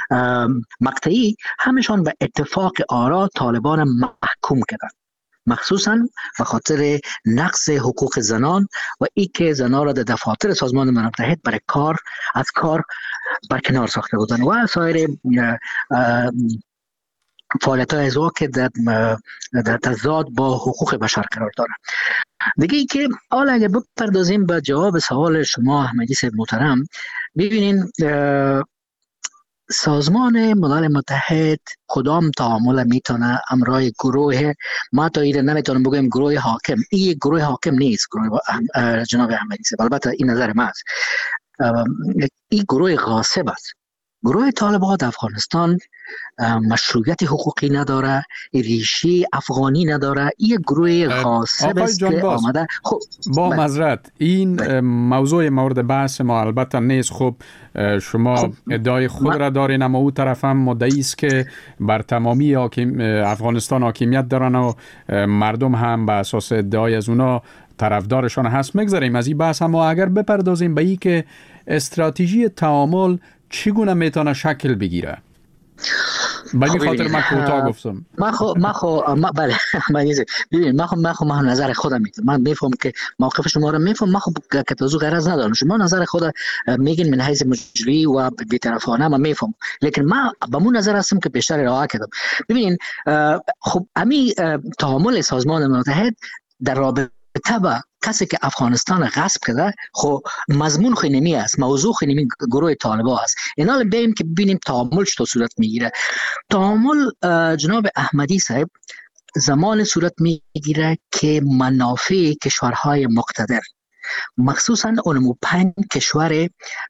Speaker 12: مقطعی، همشان به اتفاق آرا طالبان محکوم کردند، مخصوصا به خاطر نقض حقوق زنان و ای که زنان را در دفاتر سازمان ملل متحد برای کار از کار برکنار ساخته بودند و سایر فعالیت های ازوا که در, در تضاد با حقوق بشر قرار دارند. دیگه ای که حالا اگه بپردازیم به جواب سوال شما احمدی صاحب محترم، ببینین سازمان ملل متحد کدام تعامل میتونه امرای گروه، ما تا ایره نمیتونم بگویم گروه حاکم، این گروه حاکم نیست گروه جناب احمدی صاحب، البته این نظر ما است، این گروه غاصب است. گروه طالبان در افغانستان مشروعیت حقوقی نداره، ریشه افغانی نداره، این گروه غاصب است که آمده. خب
Speaker 6: با معذرت این موضوع مورد بحث ما البته نیست. خب شما خب ادعای خود را دارین، اما او طرف هم مدعی است که بر تمامی افغانستان حاکمیت دارن و مردم هم به اساس ادعای از اونا طرفدارشان هست. مگذاریم از این بحث، اما اگر بپردازیم به این که استراتژی تعامل چگونه میتونه شکل بگیره. به این خاطر من کوتاه گفتم.
Speaker 12: من خو من خو ما بله ببین من خو من خو من نظر خودم میگم، من میفهم که موقف شما رو میفهم، من خو که توضیح غرض ندارم، شما نظر خود میگین من حیث مجری و بی‌طرفانه من میفهم، لیکن من به مون نظر هستم که بیشتر راه کردم. ببینین خب امی تعامل سازمان ملل متحد در رابطه با کسی که افغانستان غصب کرده، خب مضمون خو نمی است، موضوع خو نمی گروه طالبان است. اینا رو ببینیم که ببینیم تعامل چطور صورت میگیره. تعامل جناب احمدی صاحب زمان صورت میگیره که منافع کشورهای مقتدر، مخصوصا اونمو پنج کشور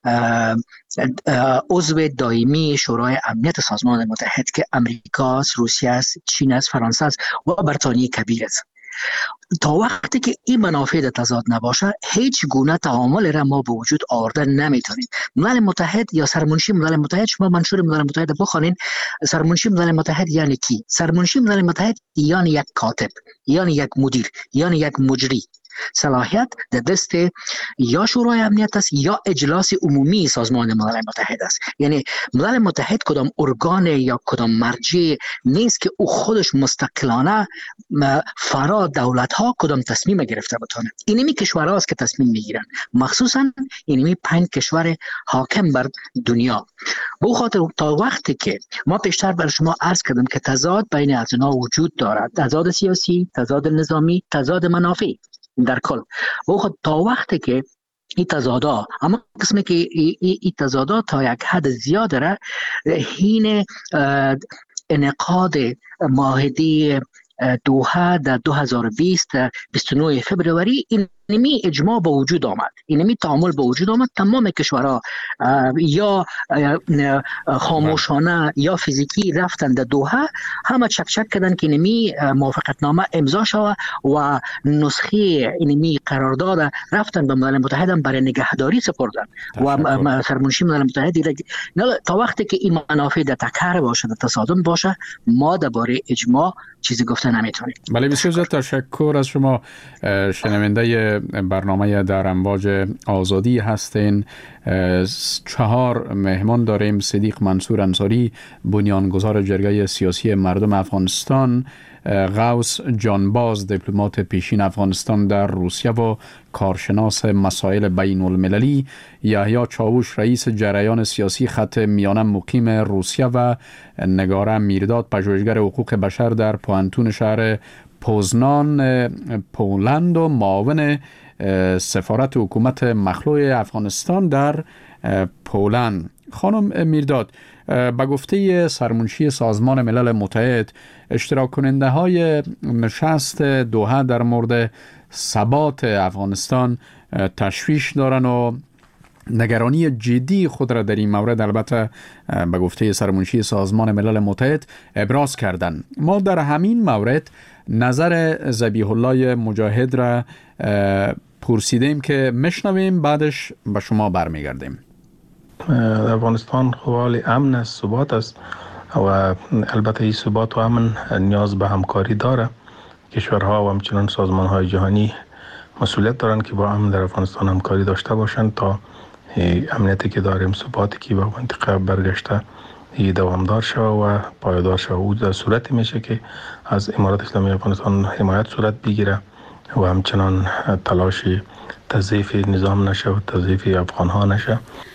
Speaker 12: عضو دائمی شورای امنیت سازمان متحد که امریکا است، روسیه است، چین است، فرانسه است و بریتانیای کبیر است، تا وقتی که این منافع در تضاد نباشه هیچ گونه تعامل را ما به وجود آورده نمیتونیم. ملل متحد یا سرمنشی ملل متحد، شما منشور ملل متحد بخونین، سرمنشی ملل متحد یعنی کی؟ سرمنشی ملل متحد یعنی یک کاتب، یعنی یک مدیر، یعنی یک مجری. صلاحیت در دست یا شورای امنیت است یا اجلاس عمومی سازمان ملل متحد است. یعنی ملل متحد کدام ارگان یا کدام مرجع نیست که او خودش مستقلانه فرا دولت ها کدام تصمیم گرفته بتونه. اینمی کشورها است که تصمیم میگیرن، مخصوصا اینمی پنج کشور حاکم بر دنیا. به خاطر تا وقتی که ما پیشتر بر شما عرض کردم که تضاد بین ازنا وجود دارد، تضاد سیاسی، تضاد نظامی، تضاد منافع در کل. و خود تا وقتی که این تضادا، اما قسمی که این تضادا تا یک حد زیاد را حین انعقاد معاهده دوحه در دو هزار و بیست بیست و نه فبروری اینمی اجماع به وجود آمد، اینمی تعامل به وجود آمد. تمام کشورها یا خاموشانه یا فیزیکی رفتن در دوحه، همه چک چک کردن که اینمی موافقتنامه امضا شود و نسخه اینمی قرارداد رفتن به ملل متحد برای نگهداری سپردن و سرمنشی ملل متحد تا وقتی که این منافع در تکرار باشه، در تصادم باشه، ما درباره اجماع چیزی گفته نمیتونیم.
Speaker 6: بله، بسیار زیاد تشکر از شما. شنونده برنامه در امواج آزادی هستین. چهار مهمان داریم: صدیق منصور انصاری، بنیانگذار جرگه سیاسی مردم افغانستان، غوث جانباز، دیپلمات پیشین افغانستان در روسیه و کارشناس مسائل بین المللی، یحیی چاوش، رئیس جریان سیاسی خط میانه مقیم روسیه و نگاره میرداد، پژوهشگر حقوق بشر در پوهنتون شهر پوزنان پولند و معاون سفارت حکومت مخلوع افغانستان در پولند. خانم میرداد، به گفته سرمنشی سازمان ملل متحد، اشتراک کننده های نشست دوحه در مورد ثبات افغانستان تشویش دارن و نگرانی جدی خود را در این مورد البته به گفته سرمنشی سازمان ملل متحد ابراز کردند. ما در همین مورد نظر ذبیح الله مجاهد را پرسیدیم که مشنویم، بعدش به شما برمیگردیم.
Speaker 13: افغانستان حال امن است، ثبات است و البته این ثبات و امن نیاز به همکاری داره. کشورها و همچنان سازمان‌های جهانی مسئولیت دارند که با امن در افغانستان همکاری داشته باشند تا امنیتی که داریم، ثباتی که به منطقه برگشته دوامدار شود و پایدار شود. او در صورتی میشه که از امارات اسلامی افغانستان حمایت صورت بگیره و همچنان تلاشی تضعیف نظام نشه و تضعیف افغان‌ها نشه.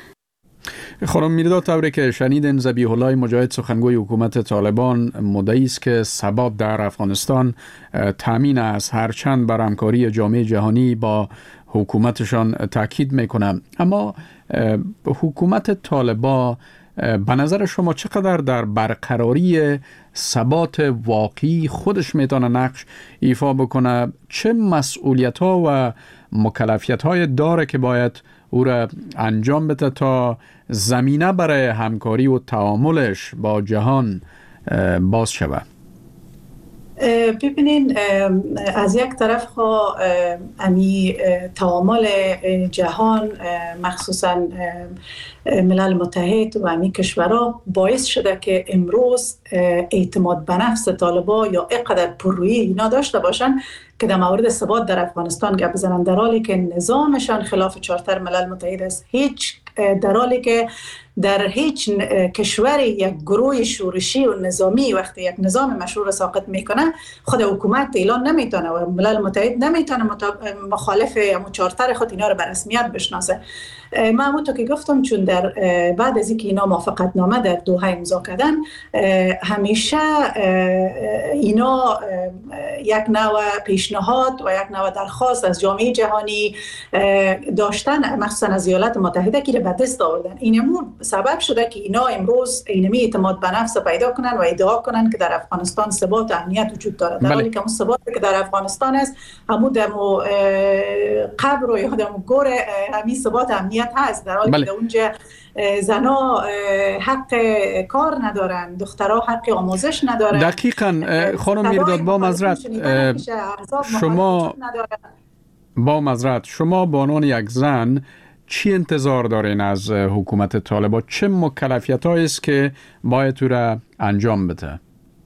Speaker 6: خانم میرداد، طوری که شنیدین، ذبیح الله مجاهد سخنگوی حکومت طالبان مدعی است که ثبات در افغانستان تامین است، هرچند بر همکاری جامعه جهانی با حکومتشان تاکید میکنه. اما حکومت طالبان به نظر شما چقدر در برقراری ثبات واقعی خودش میتونه نقش ایفا بکنه؟ چه مسئولیت ها و مکلفیت های داره که باید او را انجام بده تا زمینه برای همکاری و تعاملش با جهان باز شود؟
Speaker 9: ببینین، از یک طرف ها امی تعامل جهان، مخصوصا ملل متحد و امی کشورها، باعث شده که امروز اعتماد به نفس طالبان یا اینقدر پررویی اینا داشته باشن که در مورد ثبات در افغانستان گپ بزنن، در حالی که نظامشان خلاف چارتر ملل متحد است. هیچ در حالی که در هیچ کشوری یک گروه شورشی و نظامی وقتی یک نظام مشروع ساقط میکنه، خود حکومت اعلان نمیتونه و ملل متحد نمیتونه مخالف یا چارتر خود اینا رو به رسمیت بشناسه. ما همونطور که گفتم، چون در بعد از اینکه اینا موافقت نامه در دوحه امضا کردن، همیشه اینا یک نوع پیشنهاد و یک نوع درخواست از جامعه جهانی داشتن، مخصوصا از ایالات متحده، که به دست آوردن. اینمون سبب شده که اینا امروز اینمی اعتماد به نفس پیدا کنن و ادعا کنن که در افغانستان ثبات و امنیت وجود داره، در حالی که اون ثباتی که در افغانستان است همون دمو قبر و یا دمو گور همین ثبات امنیت هست، در حالی که در اونجا زنا حق کار ندارن، دخترها حق آموزش ندارن.
Speaker 6: دقیقاً. خانم میرداد، با معذرت شما با معذرت شما به عنوان یک زن چی انتظار دارین از حکومت طالبان؟ چه مکلفیت هایی است که باید او را انجام بده؟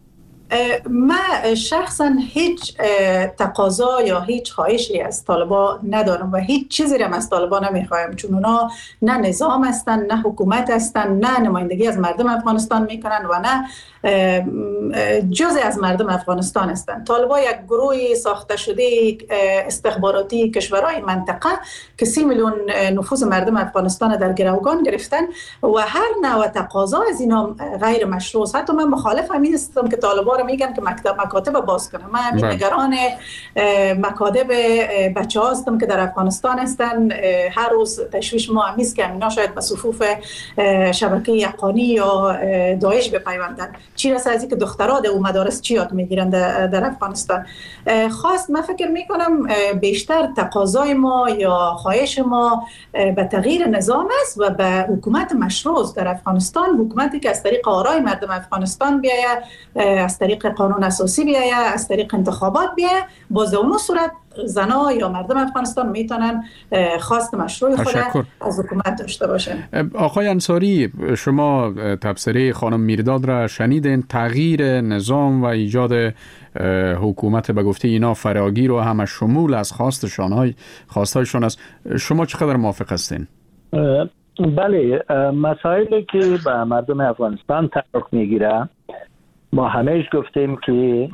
Speaker 9: من شخصا هیچ تقاضا یا هیچ خواهشی از طالبان ندارم و هیچ چیزی را از طالبان نمیخوایم، چون اونا نه نظام هستن، نه حکومت هستن، نه نمایندگی از مردم افغانستان میکنن و نه جزء از مردم افغانستان هستند. طالبان یک گروه ساخته شده استخباراتی کشورهای منطقه که سی میلیون نفوذ مردم افغانستان در گروگان گرفتن و هر نوع تقاضا از اینا غیر مشروع است. حتی من مخالف همین هستم که طالبان رو میگن که مکتب مکاتب باز کنه. من همین
Speaker 6: بله.
Speaker 9: نگران مکاتب بچه هستم که در افغانستان هستن. هر روز تشویش ما همیست که اینا شاید به صفوف شبکه یقانی یا داعش بپیوندن. چی رسه از اینکه دخترها در اون مدارس چی یاد میگیرن در افغانستان. خواست من فکر میکنم بیشتر تقاضای ما یا خواهش ما به تغییر نظام است و به حکومت مشروع در افغانستان، حکومتی که از طریق آرای مردم افغانستان بیاید، از طریق قانون اساسی بیاید، از طریق انتخابات بیاید. باز اون صورت زنا یا مردم افغانستان میتونن خواست مشروع خود از حکومت داشته باشن.
Speaker 6: آقای انصاری، شما تبصره خانم میرداد را شنیدین، تغییر نظام و ایجاد حکومت به گفته اینا فراگیر و همه شمول از خواستشان های خواستایشان است. شما چقدر موافق هستین؟
Speaker 10: بله، مسائلی که به مردم افغانستان تعلق میگیره ما همیشه گفتیم که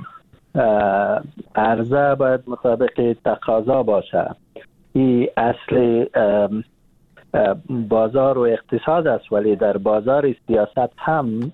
Speaker 10: عرضه باید مطابق تقاضا باشه. این اصل بازار و اقتصاد است، ولی در بازار سیاست هم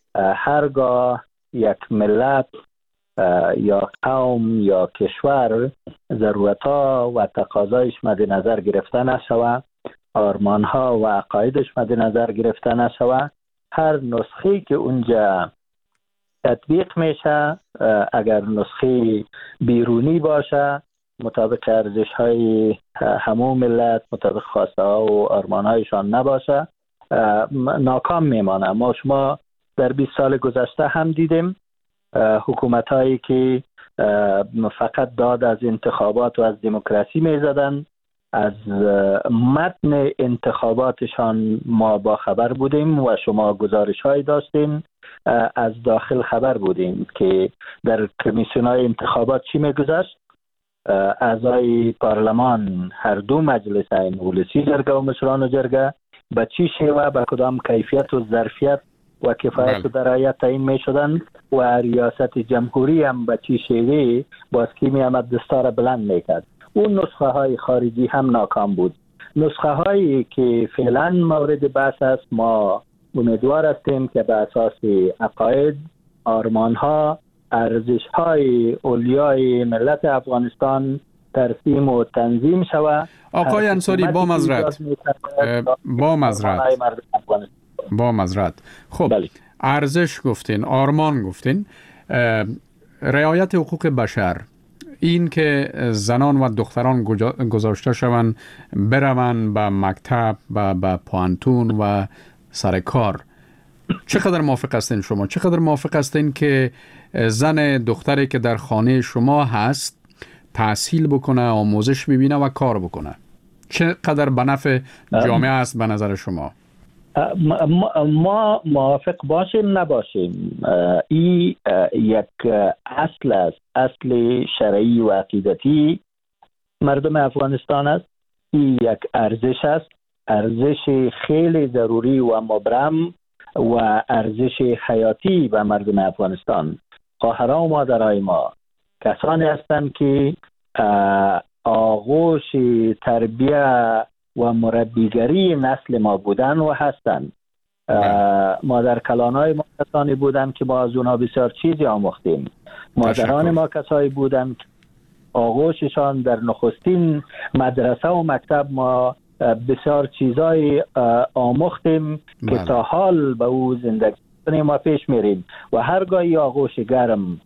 Speaker 10: هرگاه یک ملت یا قوم یا کشور ضرورتها و تقاضایش مد نظر گرفته نشوه، آرمانها و عقایدش مد نظر گرفته نشوه، هر نسخه‌ای که اونجا تطبیق میشه اگر نسخه بیرونی باشه مطابق ارزش های همون ملت، مطابق خواسته ها و آرمان هایشان نباشه، ناکام میمانه. ما شما در بیست سال گذشته هم دیدیم حکومت هایی که فقط داد از انتخابات و از دموکراسی میزدن. از متن انتخاباتشان ما با خبر بودیم و شما گزارش هایی داشتیم، از داخل خبر بودیم که در کمیسیون های انتخابات چی میگذشت. اعضای پارلمان هر دو مجلسین، ولسی جرگه و مشران جرگه، به چی شیوه، به کدام کیفیت و ظرفیت و کفایت و درایت تعیین می شدن و ریاست جمهوری هم به چی شیوه باز کی می آمد دستار بلند می کرد. اون نسخه های خارجی هم ناکام بود. نسخه هایی که فعلا مورد بحث است، ما امیدوار هستیم که به اساس عقاید، آرمان ها، ارزش های اولیای ملت افغانستان ترسیم و تنظیم شود.
Speaker 6: آقای انصاری، با معذرت با معذرت با معذرت خب بله. ارزش گفتین، آرمان گفتین، رعایت حقوق بشر، این که زنان و دختران گذاشته شوند بروند به مکتب، به به پانتون و سر کار، چقدر موافق هستین شما؟ چقدر موافق هستین که زن دختری که در خانه شما هست تحصیل بکنه، آموزش ببینه و کار بکنه؟ چقدر به نفع جامعه است به نظر شما؟
Speaker 10: ما موافق باشیم نباشیم، این یک اصل است، اصل شرعی و عقیدتی مردم افغانستان است. این یک ارزش است، ارزش خیلی ضروری و مبرم و ارزش حیاتی به مردم افغانستان. خواهران و مادرای ما کسانی هستند که آغوش تربیت و مربیگری نسل ما بودن و هستند. مادر کلانای ما کسانی بودند که ما از اونها بسیار چیزی آموختیم. مادران ما کسایی بودند که آغوششان در نخستین مدرسه و مکتب ما بسیار چیزای آموختیم که تا حال به او زندگی ما پیش میریم و هرگاهی آغوش گرم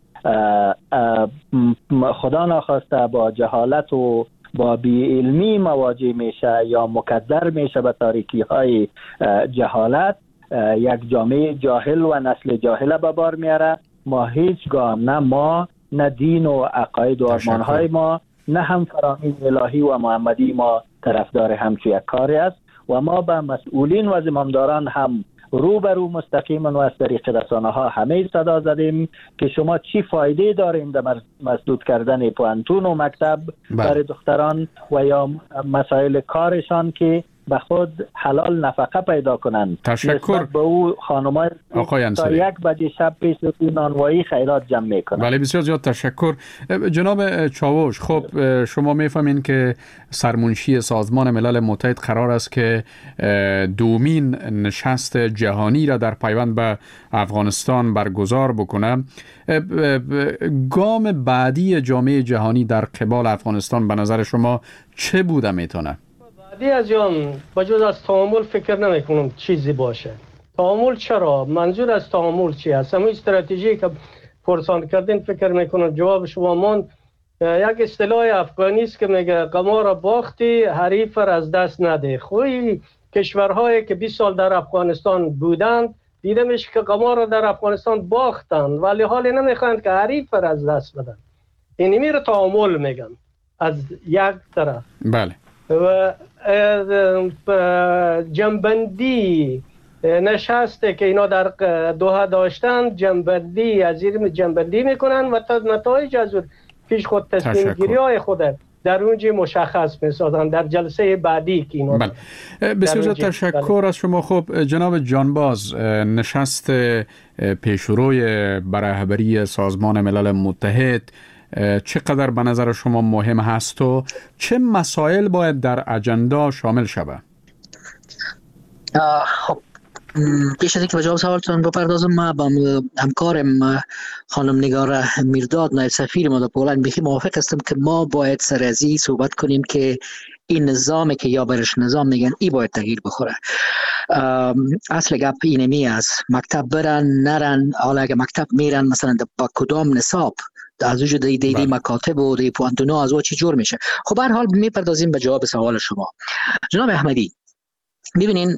Speaker 10: خدا ناخواسته با جهالت و با بی علمی مواجه میشه یا مکدر میشه به تاریکی های جهالت، یک جامعه جاهل و نسل جاهل به بار میاره. ما هیچگاه، نه ما، نه دین و عقاید و آرمان های ما، نه هم فرامین الهی و محمدی ما طرفدار همچو یک کاری است و ما به مسئولین و زمامداران هم روبرو مستقیما و از طریق رسانه ها همه صدا زدیم که شما چی فایده دارین در مسدود کردن پانتون و مکتب برای دختران و یا مسائل کارشان که به خود حلال نفقه پیدا کنند.
Speaker 6: تشکر.
Speaker 10: به او خانم‌های تا یک بجه شب پیش روی نانوایی خیرات جمع میکنند.
Speaker 6: بله بسیار زیاد تشکر. جناب چاوش، خب شما میفهمین که سرمنشی سازمان ملل متحد قرار است که دومین نشست جهانی را در پیوند به افغانستان برگزار بکنه. گام بعدی جامعه جهانی در قبال افغانستان به نظر شما چه بوده میتونه؟
Speaker 11: بعدی از جام بجز از تعامل فکر نمی کنم چیزی باشه. تعامل چرا؟ منظور از تعامل چی است؟ همون استراتژی که پرسان کردین فکر میکنم جواب شما ماند. یک اصطلاح افغانی است که میگه قمار باختی حریف را از دست نده. خوی کشورهایی که بیست سال در افغانستان بودند دیده میشه که قمار را در افغانستان باختند ولی حالی نمیخواند که حریف را از دست بدن. این میره تعامل میگن از یک طرف.
Speaker 6: بله.
Speaker 11: و جنبندی نشسته که اینا در دوحه داشتن جنبندی از این جنبندی میکنن و تا نتایج از پیش خود تصمیم گیری های خود در اونجا مشخص میسازن در جلسه بعدی که اینا.
Speaker 6: بله. بسیار تشکر از شما. خب جناب جانباز، نشست پیشروی رهبری سازمان ملل متحد چقدر به نظر شما مهم هست و چه مسائل باید در اجندا شامل شود؟
Speaker 12: خب پیش از اینکه به جواب سوالتون بپردازم، ما با همکارم خانم نگار میرداد نایب سفیر ما در پولند بخی موافق هستم که ما باید سر از این صحبت کنیم که این نظامی که یا برش نظام میگن ای باید تغییر بخوره. اصل گپ اینمی است مکتب برن نرن، حالا اگه مکتب میرن مثلا با کدام نصاب از وجود دی دی, دی مکاتب و دی پوانتونا از او چی جور میشه. خب به هر حال میپردازیم به جواب سوال شما. جناب احمدی، ببینین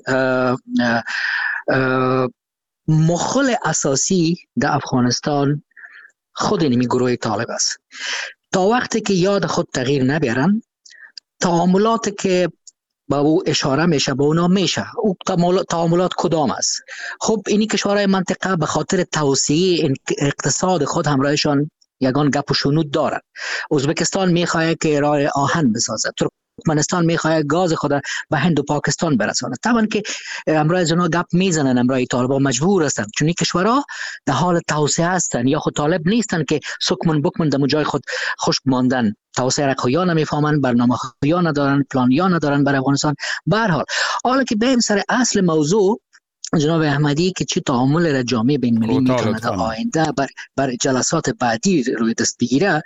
Speaker 12: مخل اساسی در افغانستان خود اینمی گروه طالب است. تا وقتی که یاد خود تغییر نبیارن، تعاملات که با او اشاره میشه با اونا میشه. او تعاملات کدام است؟ خب اینی کشورهای منطقه به خاطر توسعه اقتصاد خود همراهشان یگان گپ و شنود دارد. ازبکستان میخواد که راه آهن بسازد، ترکمنستان میخواد گاز خود به هند و پاکستان برساند. طبعا که امروز اونا گپ میزنن، امروز طالبان مجبور هستند چون این کشورها در حال توسعه هستند یا خود طالب نیستند که سکمن بکمن در جای خود خشک ماندن. توسعه را خویا نمیفهمن، برنامه خویا ندارن، پلان یا ندارن برای افغانستان. به هر حال حالا که بریم سر اصل موضوع، جناب احمدی که چی تعامل را جامعه بین المللی میتونه در آینده بر, بر جلسات بعدی روی دست بگیره،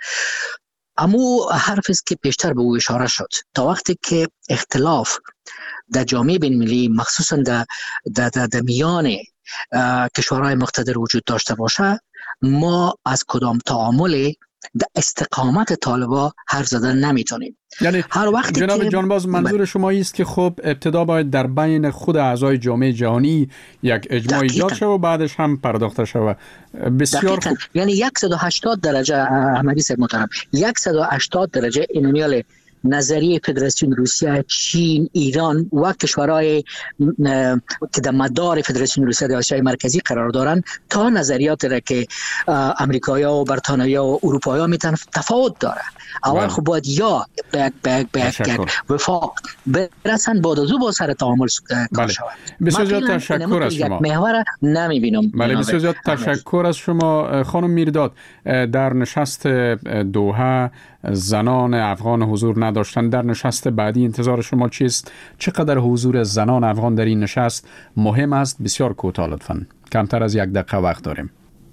Speaker 12: اما حرف است که پیشتر به او اشاره شد. تا وقتی که اختلاف در جامعه بین المللی مخصوصا در, در, در, در میان کشورهای مقتدر وجود داشته باشه، ما از کدام تعامل در استقامت طالبا حرف زدن نمیتونیم.
Speaker 6: یعنی
Speaker 12: هر وقتی
Speaker 6: جناب
Speaker 12: که
Speaker 6: جانباز منظور
Speaker 12: بله.
Speaker 6: شما است که خب ابتدا باید در بین خود اعضای جامعه جهانی یک اجماع ایجاد شود و بعدش هم پرداخته شود. بسیار خوب.
Speaker 12: یعنی صد و هشتاد درجه احمدی صاحب محترم، صد و هشتاد درجه اینمیال نظریه فدراسیون روسیه، چین، ایران و کشورهای که در مدار فدراسیون روسیه در آسیای مرکزی قرار دارند تا نظریات را که امریکایی‌ها و بریتانیایی‌ها و اروپایی‌ها میتونن تفاوت داره. اول خب باید یا به یک به یک وفاق برسن، بعد از او با سر تعامل کار شود.
Speaker 6: بسیار زیاد تشکر از شما.
Speaker 12: محور نمیبینم.
Speaker 6: بله بسیار زیاد تشکر از شما. خانم میرداد، در نشست دوحه زنان افغان حضور نداشتن، در نشست بعدی انتظار شما چیست؟ چقدر حضور زنان افغان در این نشست مهم است؟ بسیار کوتاه لطفاً، کمتر از یک دقیقه وقت داریم.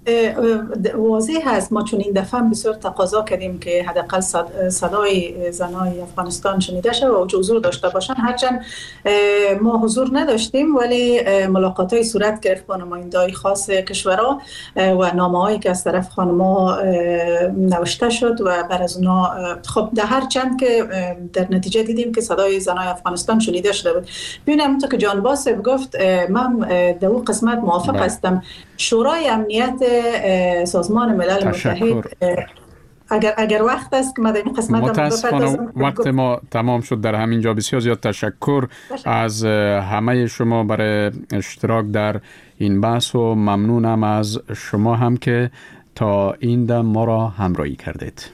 Speaker 9: واضح هست ما چون این دفعه بسیار تقاضا کردیم که حداقل صدای زنای افغانستان شنیده شود و حضور داشته باشن. هرچند ما حضور نداشتیم ولی ملاقات‌های صورت گرفت با نماینده‌های خاص کشورها و نامه‌هایی که از طرف خانم‌ها نوشته شد و بر از اونا خب در هر چند که در نتیجه دیدیم که صدای زنای افغانستان شنیده شده بود. ببینم همونطور که جانباز گفت من در اون قسمت موافق هستم. شورای امنیت سازمان ملل متحد اگر اگر وقت است که ما در این قسمت
Speaker 6: متاسفانه وقت ما تمام شد. در همین جا بسیار زیاد تشکر از همه شما برای اشتراک در این بحث و ممنونم از شما هم که تا این دم ما را همراهی کردید.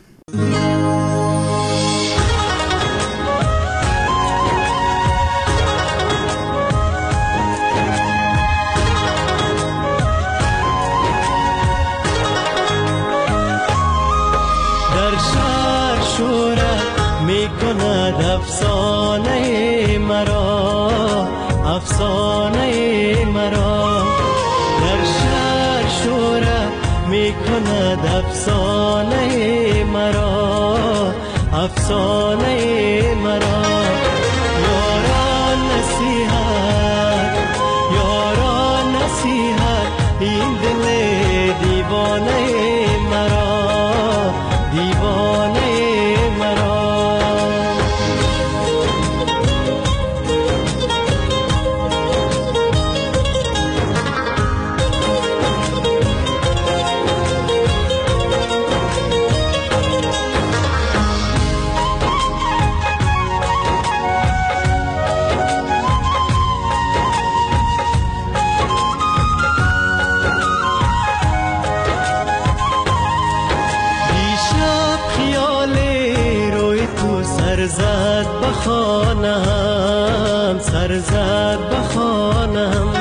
Speaker 14: کند افسانه مرا، افسانه مرا. یاران نصیحت، یاران نصیحت، این دل دیوانه مرا، دیوانه مرا. سرزد بخانم، سرزد بخانم.